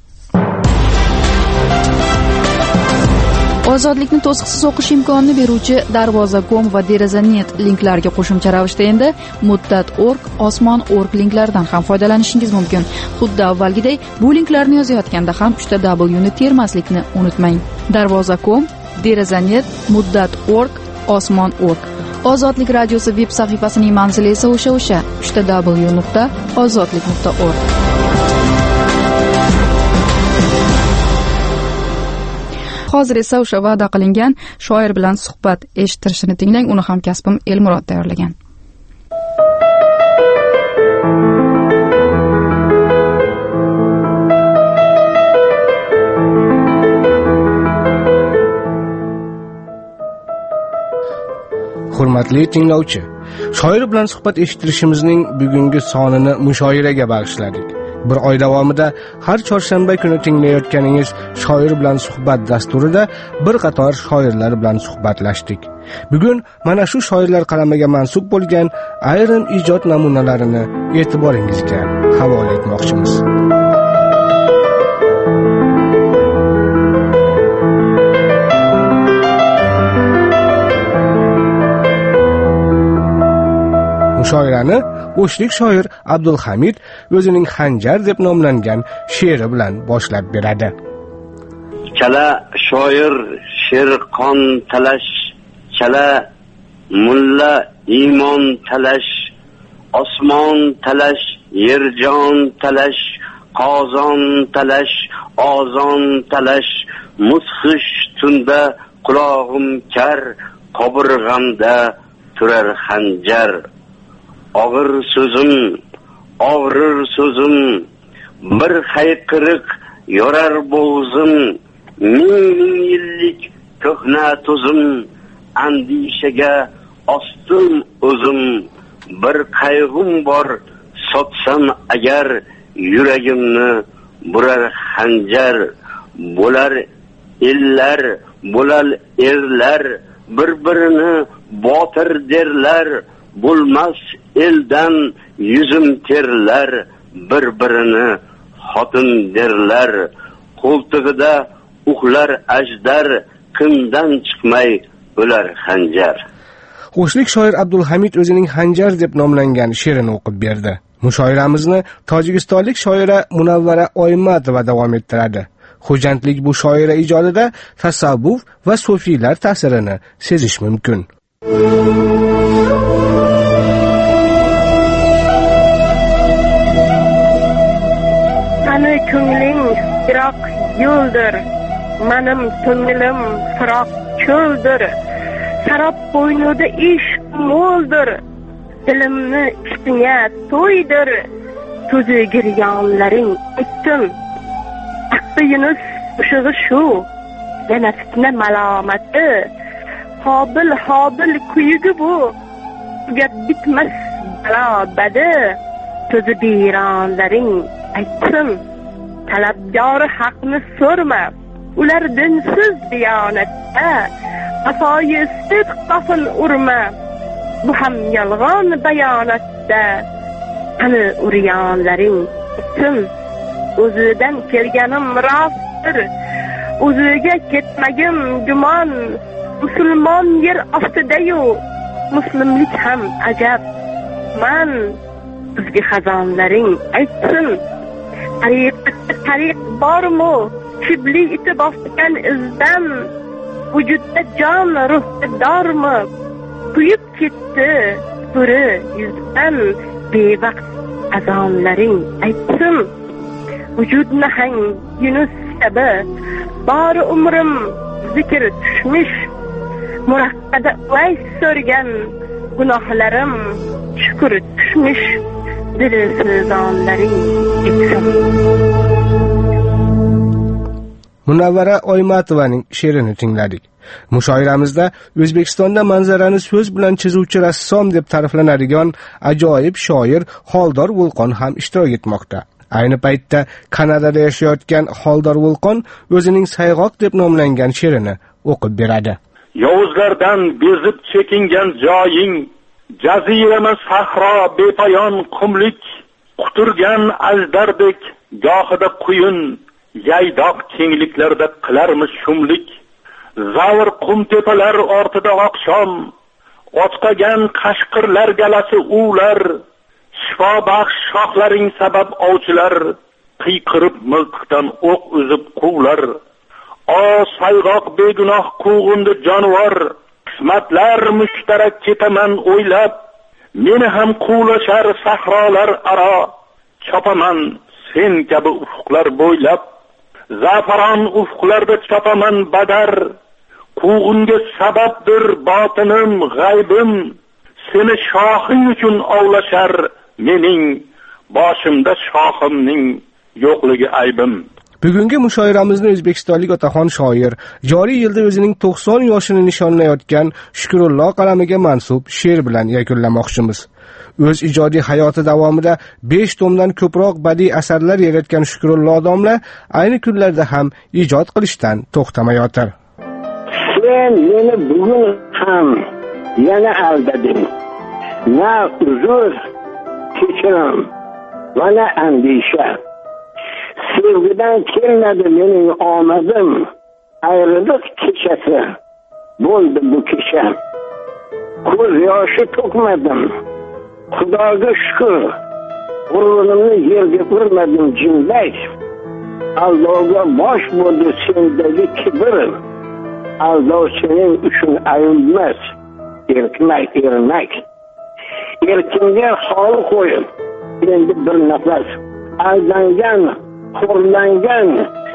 Ozodlikni to'siqsiz o'qish imkonini beruvchi Darvoza nokta com va Deraza nokta net linklarga qo'shimcha ravishda endi Muddat nokta org, Osmon nokta org linklaridan ham foydalanishingiz mumkin. Xuddi avvalgidek bu linklarni yozayotganda ham uchta W ni termaslikni unutmang. Darvoza nokta com, Deraza nokta net, Muddat nokta org, Osmon nokta org. Ozodlik radiosi veb sahifasining manzili esa o'sha-o'sha uchta W nuqta ozodlik nuqta org. Hozir esa o'sha va'da qilingan shoir bilan suhbat eshittirishini tinglang. Uni ham kasbim Elmurod tayyorlagan. Hurmatli tinglovchi, shoir bilan suhbat eshittirishimizning bugungi sonini mushoiraga bag'ishladik. Bir oy davomida har chorshanba kuni tinglayotganingiz shoir bilan suhbat dasturida bir qator shoirlar bilan suhbatlashdik. Bugun mana shu shoirlar qalamiga mansub bo'lgan ayrim ijod namunalarini e'tiboringizga havola etmoqchimiz. Shoirani o'shlik shoir Abdulhamid o'zining Xanjar deb nomlangan she'ri bilan boshlab beradi. Chala shoir she'r qon talash, chala mulla iymon talash, osmon talash, yerjon talash, qozon talash, ozon talash, mudhish tunda qulog'im kar, qobirg'amda turar xanjar. Og'ir so'zim, og'rir so'zim, bir hayqiriq yorar bo'g'zim, ming ming yillik ko'hna tuzim, andishaga ostim o'zim, bir qayg'um bor sotsam agar, yuragimni burar xanjar. Bo'lar ellar, bo'lar erlar, bir-birini botir derlar, bo'lmas eldan yuzim terlar, bir-birini xotin derlar. Qo'ltig'ida uxlar ajdar, qindan chiqmay o'lar xanjar. Qo'shlik shoir Abdulhamid o'zining Xanjar deb nomlangan she'rini o'qib berdi. Mushoiramizni tojikistonlik shoira Munavvara Oymatova davom ettiradi. Xo'jandlik bu shoira ijodida tasavvuf va sufiylar ta'sirini sezish mumkin. Ana ko'ngling firoq yo'ldir, menim ko'nglim firoq cho'ldir. Sarob bo'ynida ishq mo'ldir, dilimni istinga to'ydir. Tuzi giryonlaring aytdim, Aqdi Yunus o'shig'i shu yana fitna malomati hobil hobil kuyugi bu gap bitmas balo badi so'zi biyronlaring aytsin talabgori haqni so'rma ular dinsiz diyonatda asoyi sidq qafin urma bu ham yolg'on bayonotda qani uryonlaring aytsin o'zidan kelganim rostdir o'ziga ketmagim gumon musulmon yer ostidayu muslimlik ham ajab man bizga xazonlaring aytsin tariqatda tariq bormi shibli iti bosgan izdan vujudda jon ruhda dormi kuyib ketdi turi yuzdan bevaqt azonlaring aytsin vujudni hang yunus kabi bori umrim zikr tushmish muraqqada vays so'rgan gunohlarim shukr tushmish dili so'zonlaring aytsin. Munavvara Oymatovaning she'rini tingladik. Mushoiramizda O'zbekistonda manzarani so'z bilan chizuvchi rassom deb ta'riflanadigan ajoyib shoir Xoldor Vulqon ham ishtirok etmoqda. Ayni paytda Kanadada yashayotgan Xoldor Vulqon o'zining Sayg'oq deb nomlangan she'rini o'qib beradi. Yovuzlardan bezib chekingan joying, jazirama sahro bepoyon qumlik, quturgan ajdardek gohida quyun, yaydoq kengliklarda qilarmish shumlik. Zavr qum tepalar ortida oqshom, otqagan qashqirlar galasi ular, shifo baxsh shoxlaring sabab ovchilar, qiyqirib miltiqdan o'q uzib quvlar. O sayg'oq begunoh quvg'indi jonivor, qismatlar mushtarak ketaman o'ylab, meni ham quvlashar sahrolar aro, chopaman sen kabi ufqlar bo'ylab. Zafaron ufqlarda chopaman badar, quvg'inga sababdir botinim g'aybim, seni shohing uchun ovlashar mening, boshimda shohimning yo'qligi aybim. Bugungi mushoiramizni o'zbekistonlik otaxon shoir joriy yilda o'zining to'qson yoshini nishonlayotgan Shukrullo qalamiga mansub she'r bilan yakunlamoqchimiz. O'z ijodiy hayoti davomida besh tomdan ko'proq badiiy asarlar yaratgan Shukrullo domla ayni kunlarda ham ijod qilishdan to'xtamayotir. Sen meni bugun ham yana aldading. Na uzr, kechirim va na andisha. Sevgidan kelmadi mening omadim, ayriliq kechasi bo'ldi bu kecha. Ko'z yoshi to'kmadim, Xudoga shukr, g'ururimni yerga urmadim jimlak. Aldovga bosh bo'ldi sendagi kibr, aldovchining uchun ayolmas, erkmak ermak. Erkinga hol qo'yib, endi bir nafas aldangan, xo'rlangan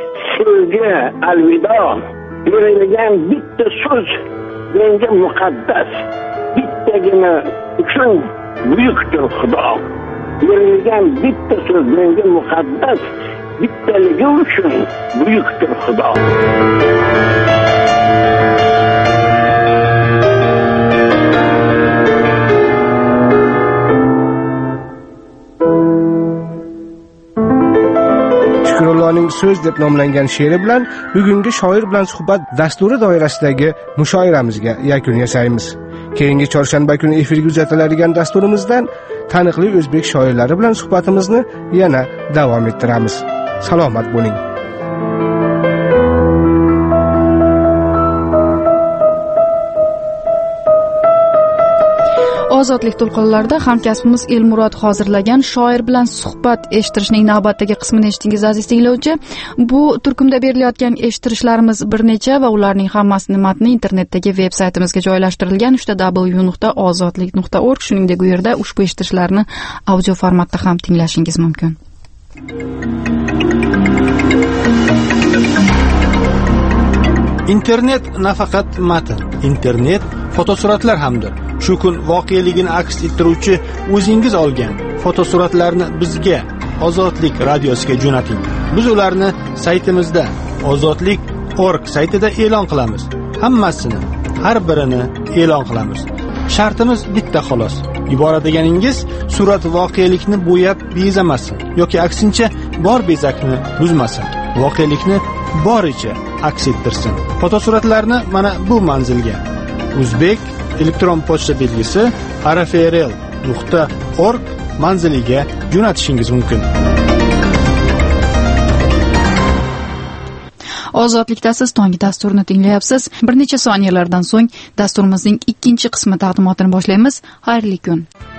sevgi alvido. Berilgan bitta so'z menga muqaddas, bittagina uchun buyukdir Xudo. Berilgan bitta so'z menga muqaddas, bittaligi uchun buyukdir Xudo. Shukrulloning so'z deb nomlangan she'ri bilan bugungi shoir bilan suhbat dasturi doirasidagi mushoiramizga yakun yasaymiz. Keyingi chorshanba kuni efirga uzatiladigan dasturimizdan taniqli o'zbek shoirlari bilan suhbatimizni yana davom ettiramiz. Salomat bo'ling. Ozodlik to'lqinlarida hamkasbimiz Elmurod hozirlagan shoir bilan suhbat eshittirishning navbatdagi qismini eshitdingiz aziz tinglovchi. Bu turkumda berilayotgan eshittirishlarimiz bir necha va ularning hammasining matni internetdagi veb saytimizga joylashtirilgan w w nuqta ozodlik nuqta org. Shuningdek, u yerda ushbu eshittirishlarni audio formatda ham tinglashingiz mumkin. Internet nafaqat matn, internet fotosuratlar hamdir. Shu kun voqeligini aks ettiruvchi o'zingiz olgan fotosuratlarni bizga Ozodlik radiosiga jo'nating. Biz ularni saytimizda ozodlik nokta org saytida e'lon qilamiz. Hammasini, har birini e'lon qilamiz. Shartimiz bitta xolos. Ibora deganingiz surat voqelikni bo'yab bezamasin yoki aksincha bor bezakni buzmasin. Voqelikni boricha aks ettirsin. Fotosuratlarni mana bu manzilga Uzbek elektron pochta belgisi arafrl nuqta org manziliga jo'natishingiz mumkin. Ozodlikda siz tongi dasturini tinglayapsiz. Bir necha soniyalardan so'ng dasturimizning ikkinchi qismi taqdimotini boshlaymiz. Xayrli kun.